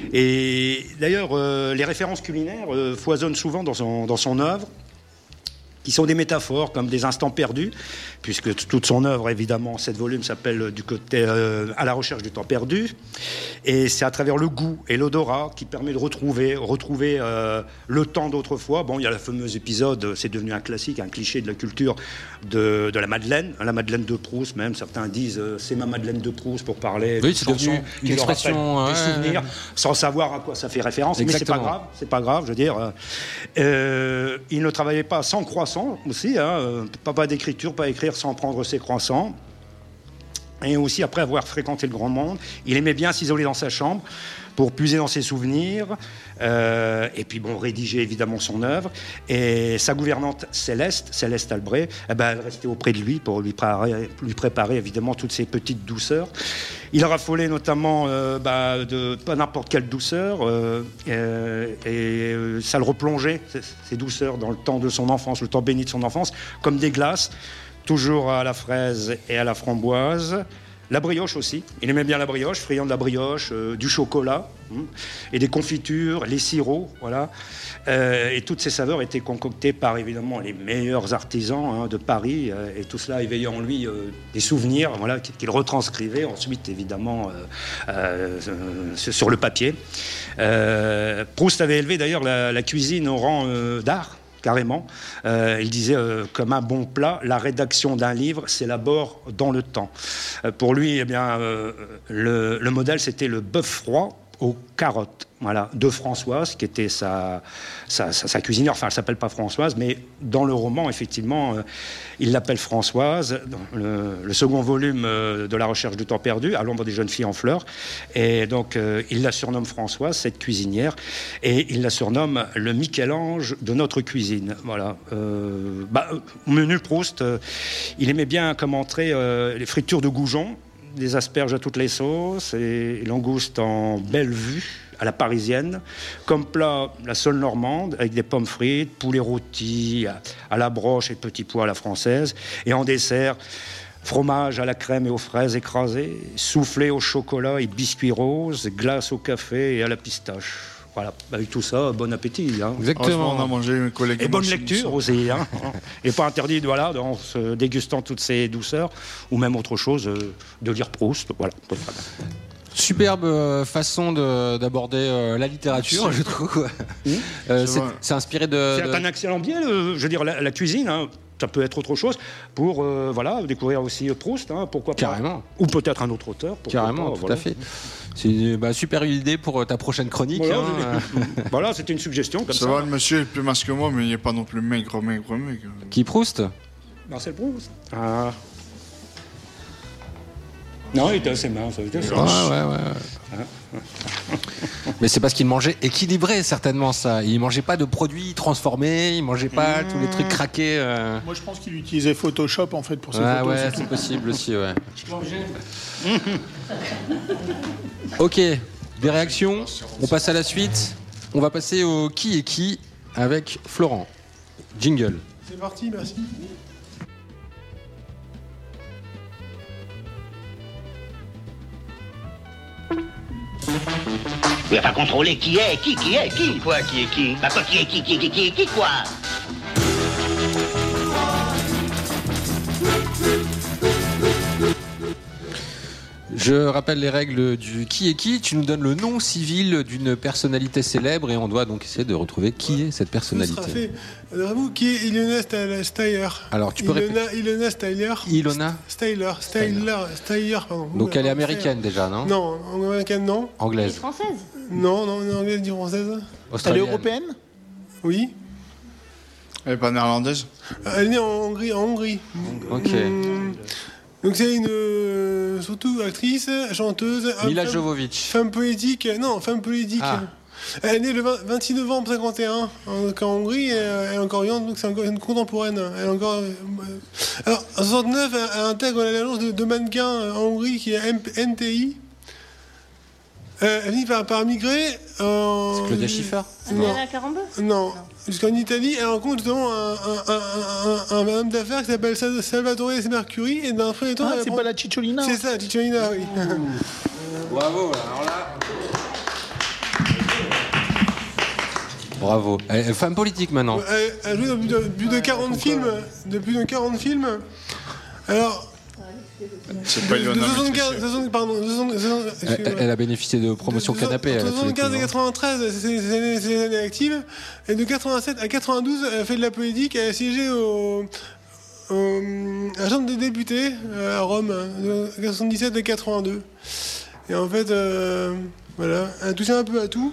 Et d'ailleurs, euh, les références culinaires euh, foisonnent souvent dans son, dans son œuvre, qui sont des métaphores comme des instants perdus, puisque toute son œuvre, évidemment, sept volumes s'appelle du côté euh, à la recherche du temps perdu. Et c'est à travers le goût et l'odorat qui permet de retrouver, retrouver euh, le temps d'autrefois. Bon, il y a le fameux épisode, c'est devenu un classique, un cliché de la culture de, de la Madeleine, la Madeleine de Proust même. Certains disent euh, c'est ma Madeleine de Proust pour parler oui, de c'est chansons devenu une qui expression, leur rappellent ouais, des souvenirs, ouais. sans savoir à quoi ça fait référence. Exactement. Mais c'est pas grave, c'est pas grave, je veux dire. Euh, il ne travaillait pas sans croissant aussi, hein, euh, pas, pas d'écriture, pas écrire sans prendre ses croissants. Et aussi, après avoir fréquenté le grand monde, il aimait bien s'isoler dans sa chambre pour puiser dans ses souvenirs, euh, et puis bon, rédiger évidemment son œuvre. Et sa gouvernante Céleste, Céleste Albret, eh ben, elle restait auprès de lui pour lui préparer, lui préparer évidemment toutes ces petites douceurs. Il raffolait notamment euh, bah, de pas n'importe quelle douceur, euh, euh, et euh, ça le replongeait, ces, ces douceurs, dans le temps de son enfance, le temps béni de son enfance, comme des glaces, toujours à la fraise et à la framboise. La brioche aussi, il aimait bien la brioche, friand de la brioche, euh, du chocolat, hein, et des confitures, les sirops, voilà. Euh, et toutes ces saveurs étaient concoctées par évidemment les meilleurs artisans hein, de Paris, euh, et tout cela éveillait en lui euh, des souvenirs, voilà, qu'il retranscrivait ensuite évidemment euh, euh, sur le papier. Euh, Proust avait élevé d'ailleurs la, la cuisine au rang euh, d'art. Carrément. Euh, il disait, euh, comme un bon plat, la rédaction d'un livre s'élabore dans le temps. Euh, pour lui, eh bien, euh, le, le modèle, c'était le bœuf froid aux carottes. Voilà, de Françoise, qui était sa, sa, sa, sa cuisinière. Enfin, elle ne s'appelle pas Françoise, mais dans le roman, effectivement, euh, il l'appelle Françoise. Dans le, le second volume euh, de La recherche du temps perdu, à l'ombre des jeunes filles en fleurs. Et donc, euh, il la surnomme Françoise, cette cuisinière, et il la surnomme le Michel-Ange de notre cuisine. Voilà. Euh, bah, au menu Proust, euh, il aimait bien comme entrée euh, les fritures de goujon, des asperges à toutes les sauces et langoustes en belle vue à la parisienne. Comme plat, la sole normande avec des pommes frites, poulet rôti à, à la broche et petits pois à la française. Et en dessert, fromage à la crème et aux fraises écrasées, soufflé au chocolat et biscuits roses, glace au café et à la pistache. Voilà, avec tout ça, bon appétit. Hein. Exactement. On a mangé mes collègues. Et bonne lecture aussi. Hein. Et pas interdit, voilà, en se dégustant toutes ces douceurs, ou même autre chose, euh, de lire Proust. Voilà. Superbe euh, façon de, d'aborder euh, la littérature, je trouve. Mmh. Euh, c'est, c'est inspiré de. C'est de... un excellent biais, le, je veux dire, la, la cuisine. Hein. Ça peut être autre chose pour euh, voilà, découvrir aussi Proust, hein, pourquoi pas. Carrément. Ou peut-être un autre auteur. Carrément, pas, tout voilà. à fait. C'est une bah, super idée pour ta prochaine chronique. Voilà, hein. voilà, c'était une suggestion comme ça. Ça va, le monsieur est plus mince que moi, mais il n'est pas non plus maigre, maigre, maigre. Qui, Proust? Marcel Proust. Ah. Non, il était assez mince. Il était assez ouais, ouais, ouais, ouais. Hein mais c'est parce qu'il mangeait équilibré, certainement, ça. Il mangeait pas de produits transformés, il mangeait pas mmh. tous les trucs craqués. Euh... Moi, je pense qu'il utilisait Photoshop, en fait, pour ses ah, photos. Ouais, c'est possible aussi, ouais. Ok, des réactions. On passe à la suite. On va passer au qui est qui avec Florent. Jingle. C'est parti, merci. Il va pas contrôler qui est, qui, qui est, qui. Quoi, qui est qui? Bah quoi, qui est qui, qui, qui, qui, qui, quoi? Je rappelle les règles du qui est qui. Tu nous donnes le nom civil d'une personnalité célèbre et on doit donc essayer de retrouver qui est cette personnalité. Ce sera fait. Vous, qui est Ilona Styler? Alors, tu peux Ilona, répéter. Ilona Styler. Ilona Styler. Styler. Styler, pardon. Donc Ouh, elle est alors, américaine déjà, non? Non, américaine, non. Anglaise. Française. Non, non, non, anglaise ni française. Elle est Australienne. européenne? Oui. Elle est pas néerlandaise? Elle est née en Hongrie. En Hongrie. Ok. Hum, Donc c'est une euh, surtout actrice, chanteuse. Mila femme- Jovovich. Femme politique. Non, femme politique. Ah. Elle est née le vingt vingt-six novembre cinquante et un en, en Hongrie. Elle, elle est encore vivante, donc c'est encore une contemporaine. Elle est encore. euh, Alors en soixante-neuf, elle, elle intègre l'agence de, de mannequins en Hongrie qui est M- N T I. Euh, elle finit par, par migrer. En... C'est Claudia Schiffer? Non. Anna Carambeu? Non. Jusqu'en Italie, elle rencontre justement un, un, un, un, un homme d'affaires qui s'appelle Sal- Salvatore Mercuri. Et dans un premier temps, Ah, elle c'est prend- pas la Cicciolina? C'est ça, Cicciolina, oui. Bravo, alors là. Bravo. Elle est femme politique maintenant. Elle, elle joue dans plus de, plus de quarante films. De plus de quarante films. Alors. C'est pas de, de Ilona soixante-quinze, Matricia. soixante, pardon, soixante, soixante, Elle, excusez-moi. elle a bénéficié de promotion De- de- canapé. Elle a Entre tous les soixante-quinze et coups, hein. quatre-vingt-treize, c'est c'est les années- c'est les années actives. Et de quatre-vingt-sept à quatre-vingt-douze, elle fait de la politique. Elle a siégé au, au- à la Chambre des députés euh, à Rome, de soixante-dix-sept à quatre-vingt-deux. Et en fait, euh, voilà, elle a touché un peu à tout.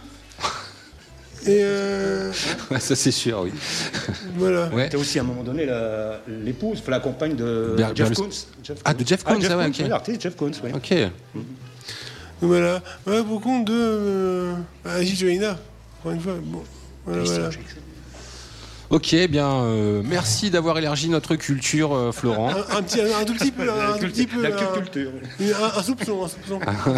Et euh, Ouais, ça c'est sûr, oui. voilà. Ouais. C'était aussi à un moment donné la- l'épouse, enfin, la compagne de Ber- Jeff Berlus- Koons. Jeff Ah, de Jeff Koons, ah ouais, ok. oui, l'artiste Jeff Koons, oui. Ok. Voilà. Voilà pour compte de euh, bah, Cicciolina. Encore une fois, bon. Voilà, voilà. Ok, bien, euh, merci d'avoir élargi notre culture, euh, Florent. Un, un petit, un, un tout petit peu, un, tout petit peu, La un- culture. un, un soupçon, un soupçon.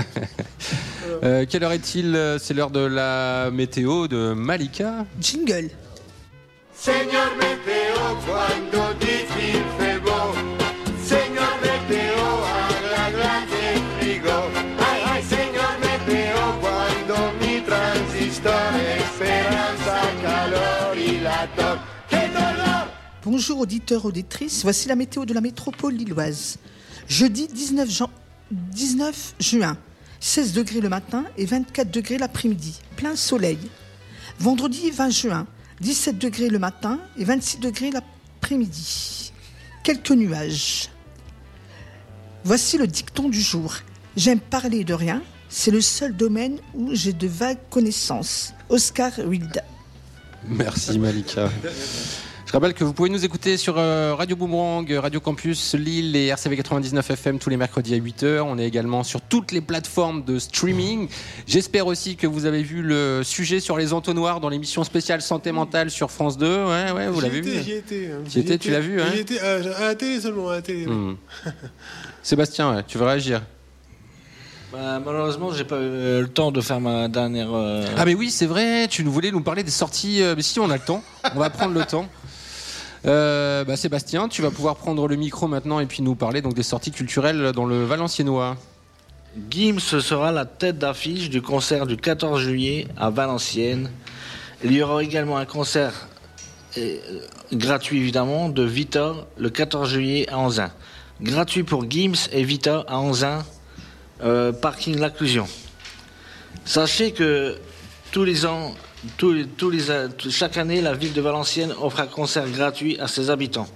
Euh, quelle heure est-il? C'est l'heure de la météo de Malika. Jingle. Señor Meteo, cuando difícil febo. Señor Meteo, habla grande frigo. Ay, ay, señor Meteo, cuando mi transistor, esperanza, calor y la tos. ¡Qué dolor! Bonjour auditeurs, auditrices, voici la météo de la métropole lilloise. Jeudi dix-neuf, jan- dix-neuf juin, seize degrés le matin et vingt-quatre degrés l'après-midi, plein soleil. Vendredi vingt juin, dix-sept degrés le matin et vingt-six degrés l'après-midi. Quelques nuages. Voici le dicton du jour. J'aime parler de rien, c'est le seul domaine où j'ai de vagues connaissances. Oscar Wilde. Merci Malika. Je rappelle que vous pouvez nous écouter sur euh, Radio Boomerang, Radio Campus Lille et R C V quatre-vingt-dix-neuf F M tous les mercredis à huit heures. On est également sur toutes les plateformes de streaming. J'espère aussi que vous avez vu le sujet sur les entonnoirs dans l'émission spéciale Santé Mentale sur France deux. Ouais, ouais, vous J'y l'avez étais, vu. J'y étais. hein. J'y étais, J'y tu l'as vu, hein J'y étais, euh, à la télé seulement, à la télé. Hmm. Sébastien, ouais, tu veux réagir? Bah, malheureusement, j'ai pas eu le temps de faire ma dernière. euh, Ah mais oui, c'est vrai, tu nous voulais nous parler des sorties. euh, mais si, on a le temps, on va prendre le temps. Euh, bah, Sébastien, tu vas pouvoir prendre le micro maintenant et puis nous parler donc des sorties culturelles dans le Valenciennois. Gims sera la tête d'affiche du concert du quatorze juillet à Valenciennes. Il y aura également un concert euh, gratuit évidemment de Vita le quatorze juillet à Anzin. Gratuit pour Gims et Vita à Anzin, euh, parking L'Acclusion. Sachez que tous les ans, tous les, tous les, chaque année, la ville de Valenciennes offre un concert gratuit à ses habitants.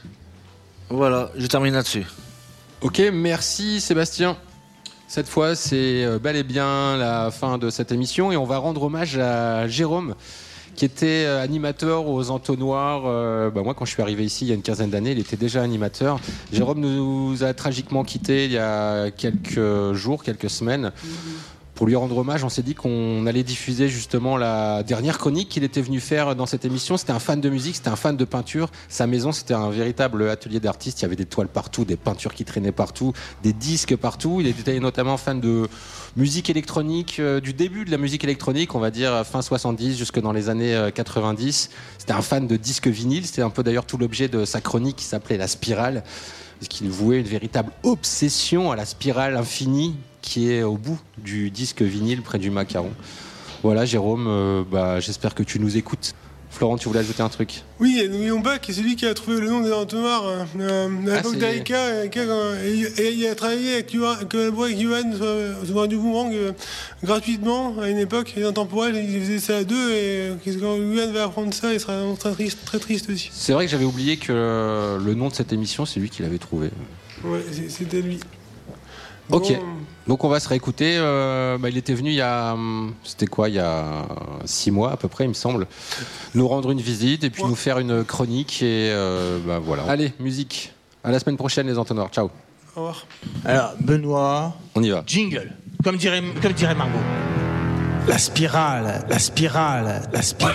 Voilà, je termine là-dessus. Ok, merci Sébastien. Cette fois, c'est euh, bel et bien la fin de cette émission et on va rendre hommage à Jérôme, qui était euh, animateur aux Entonnoirs. Euh, bah, moi, quand je suis arrivé ici il y a une quinzaine d'années, il était déjà animateur. Jérôme nous a tragiquement quittés il y a quelques jours, quelques semaines. Pour lui rendre hommage, on s'est dit qu'on allait diffuser justement la dernière chronique qu'il était venu faire dans cette émission. C'était un fan de musique, c'était un fan de peinture. Sa maison, c'était un véritable atelier d'artiste. Il y avait des toiles partout, des peintures qui traînaient partout, des disques partout. Il était notamment fan de musique électronique, euh, du début de la musique électronique, on va dire fin soixante-dix jusque dans les années euh, quatre-vingt-dix. C'était un fan de disques vinyles. C'était un peu d'ailleurs tout l'objet de sa chronique qui s'appelait La Spirale, parce qu'il vouait une véritable obsession à la spirale infinie qui est au bout du disque vinyle près du macaron. Voilà Jérôme, euh, bah, j'espère que tu nous écoutes Florent, tu voulais ajouter un truc? Oui, et n'oublions pas que c'est lui qui a trouvé le nom des entonnoirs euh, à l'époque c'est- d'Aika, euh, Aika, euh, et, et il a travaillé avec Yuan, collaboré avec Yuan sur, sur Radio Boomerang euh, gratuitement à une époque, et intemporelle, il faisait ça à deux, et euh, quand Yuan va apprendre ça, il sera vraiment très triste, très triste aussi. C'est vrai que j'avais oublié que euh, le nom de cette émission, c'est lui qui l'avait trouvé. Ouais, c'est- c'était lui. Ok, Bon, donc on va se réécouter. Euh, bah, il était venu il y a, hum, c'était quoi, il y a six mois à peu près, il me semble, nous rendre une visite et puis nous faire une chronique et euh, bah, voilà. Allez, musique. À la semaine prochaine, les entonnoirs. Ciao. Au revoir. Alors, Benoît. On y va. Jingle. Comme dirait, comme dirait Margot. La spirale, la spirale, la spirale.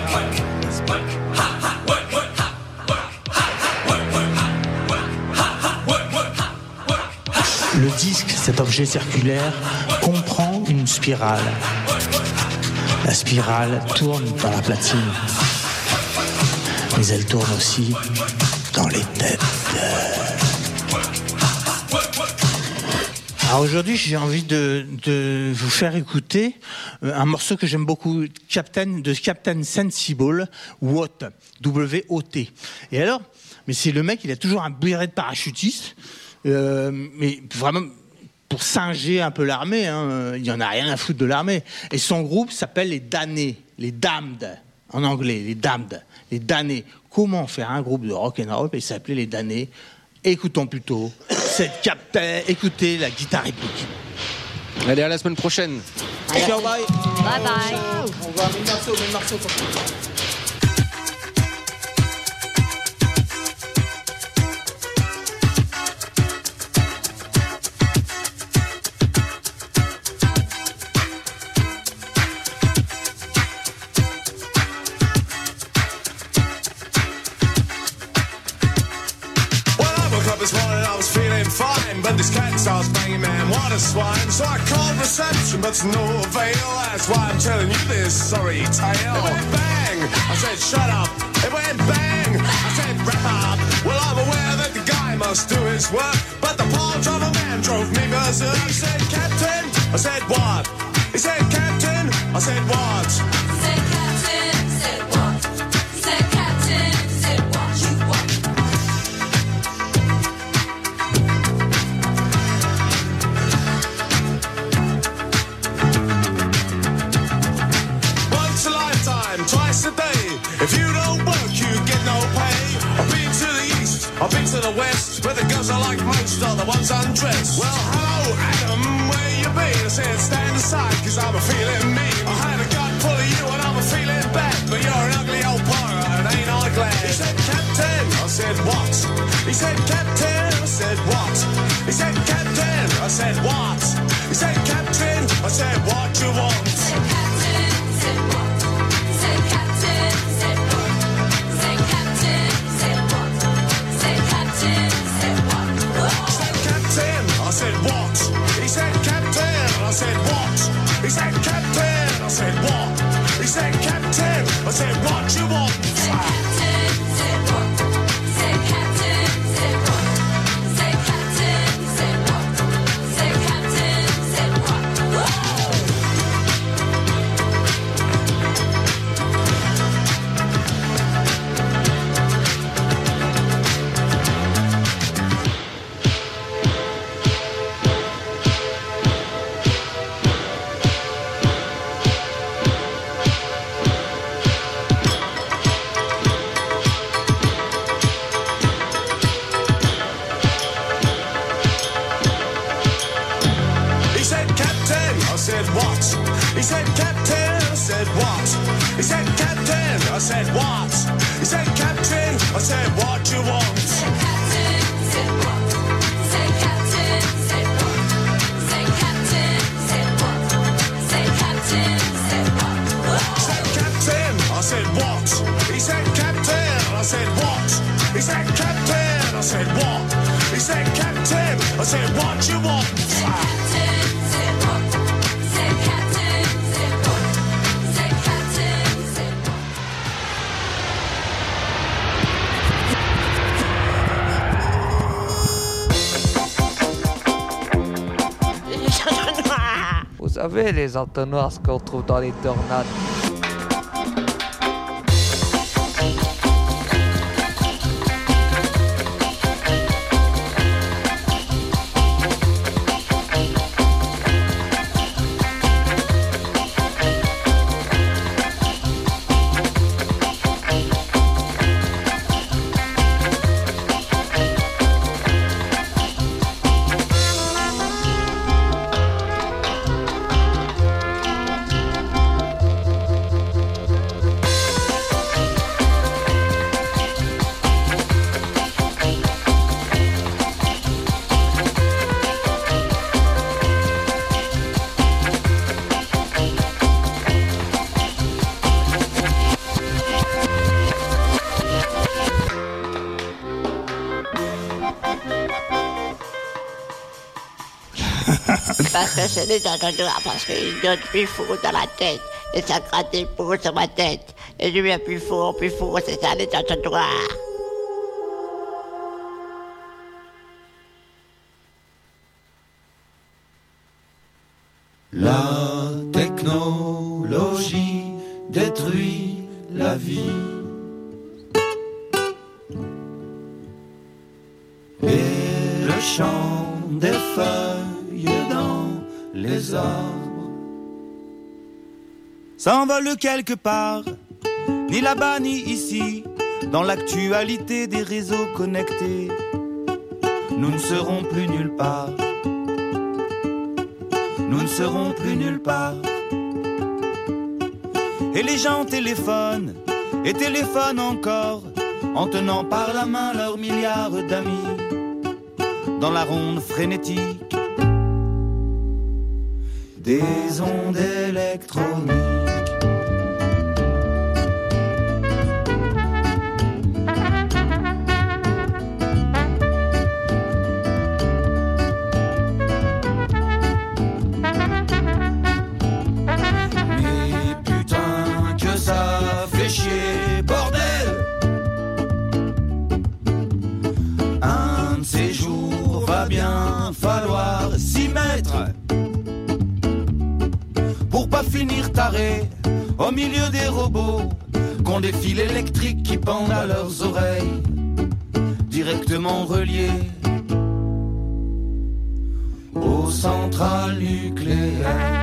Le disque, cet objet circulaire, comprend une spirale. La spirale tourne dans la platine. Mais elle tourne aussi dans les têtes. Alors aujourd'hui, j'ai envie de, de vous faire écouter un morceau que j'aime beaucoup, Captain, de Captain Sensible, W O T, W O T. Et alors, mais c'est le mec, il a toujours un béret de parachutiste, euh, mais vraiment pour singer un peu l'armée, hein, il y en a rien à foutre de l'armée. Et son groupe s'appelle les Damnés, les Damned, en anglais, les Damned, les Damnés. Comment faire un groupe de rock and roll et s'appeler les Damnés? Écoutons plutôt cette Captain, écoutez la guitare épique. Allez, à la semaine prochaine. Ciao, bye. Bye bye. On va même morceau, même morceau. This morning I was feeling fine, but this cat starts banging, man, what a swine. So I called reception, but to no avail. That's why I'm telling you this sorry tale. It went bang, I said shut up. It went bang, I said wrap up. Well, I'm aware that the guy must do his work, but the part of a man drove me berserk. He said, Captain, I said what? He said, Captain, I said what? He said, Captain, said what? He said, Captain, said what you want. Twice a day. If you don't work, you get no pay. I've been to the east, I've been to the west, where the girls I like most are the ones undressed. Well, hello, Adam, where you been? I said, stand aside, cause I'm a feeling mean. I had a gut full of you and I'm a feeling bad, but you're an ugly old pirate and ain't I glad? He said, Captain, I said, what? He said, Captain, I said, what? He said, Captain, I said, what? He said, Captain, I said, what you want? Captain, said what? I said what? He said Captain, I said what? He said Captain, I said what? He said Captain, I said what you want? Said Captain, said what? Said Captain, said what? Said Captain, said what? Said Captain, said what? He said, Captain, I said, what? He said, Captain, I said, what? He said, Captain, I said, what you want? Said Captain, said what? Said Captain, said what? Said Captain, said what? Said Captain, said what? Said Captain, I said, what? He said, Captain, I said, what? He said, Captain, I said, what? He said, Captain, I said, what you want? Said Captain, said what? Said Captain, said what? Said Captain, said what? Vous savez, les entonnoirs, ce qu'on trouve dans les tornades. Parce que c'est des entonnoirs, parce qu'il donne plus faux dans la tête. Et ça gratte des peaux sur ma tête. Et je viens plus fort, plus fort, c'est ça les entonnoirs. La technologie détruit la vie. Et le chant des feuilles dans les arbres s'envole quelque part, ni là-bas ni ici, dans l'actualité des réseaux connectés. Nous ne serons plus nulle part. Nous ne serons plus nulle part. Et les gens téléphonent, et téléphonent encore, en tenant par la main leurs milliards d'amis, dans la ronde frénétique des ondes électroniques. Bien falloir s'y mettre pour pas finir taré au milieu des robots qu'ont des fils électriques qui pendent à leurs oreilles, directement reliés aux centrales nucléaires.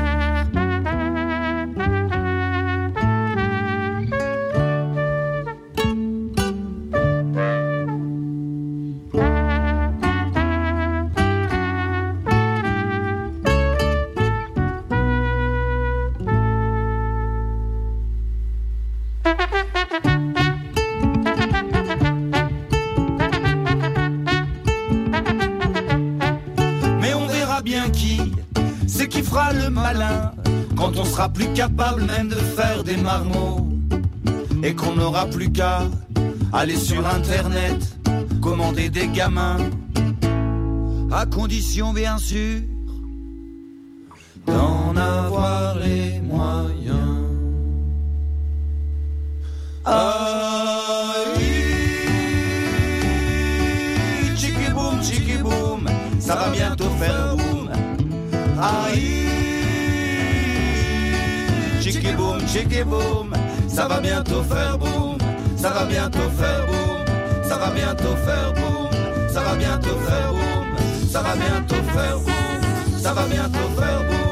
Quand on sera plus capable même de faire des marmots et qu'on n'aura plus qu'à aller sur internet commander des gamins, à condition bien sûr d'en avoir les moyens. Aïe, tchiki boum, tchiki boum, ça va bientôt faire boum. Aïe, tchiki boum, tchiki boum, ça va bientôt faire boum, ça va bientôt faire boum, ça va bientôt faire boum, ça va bientôt faire boum, ça va bientôt faire boum, ça va bientôt faire boum.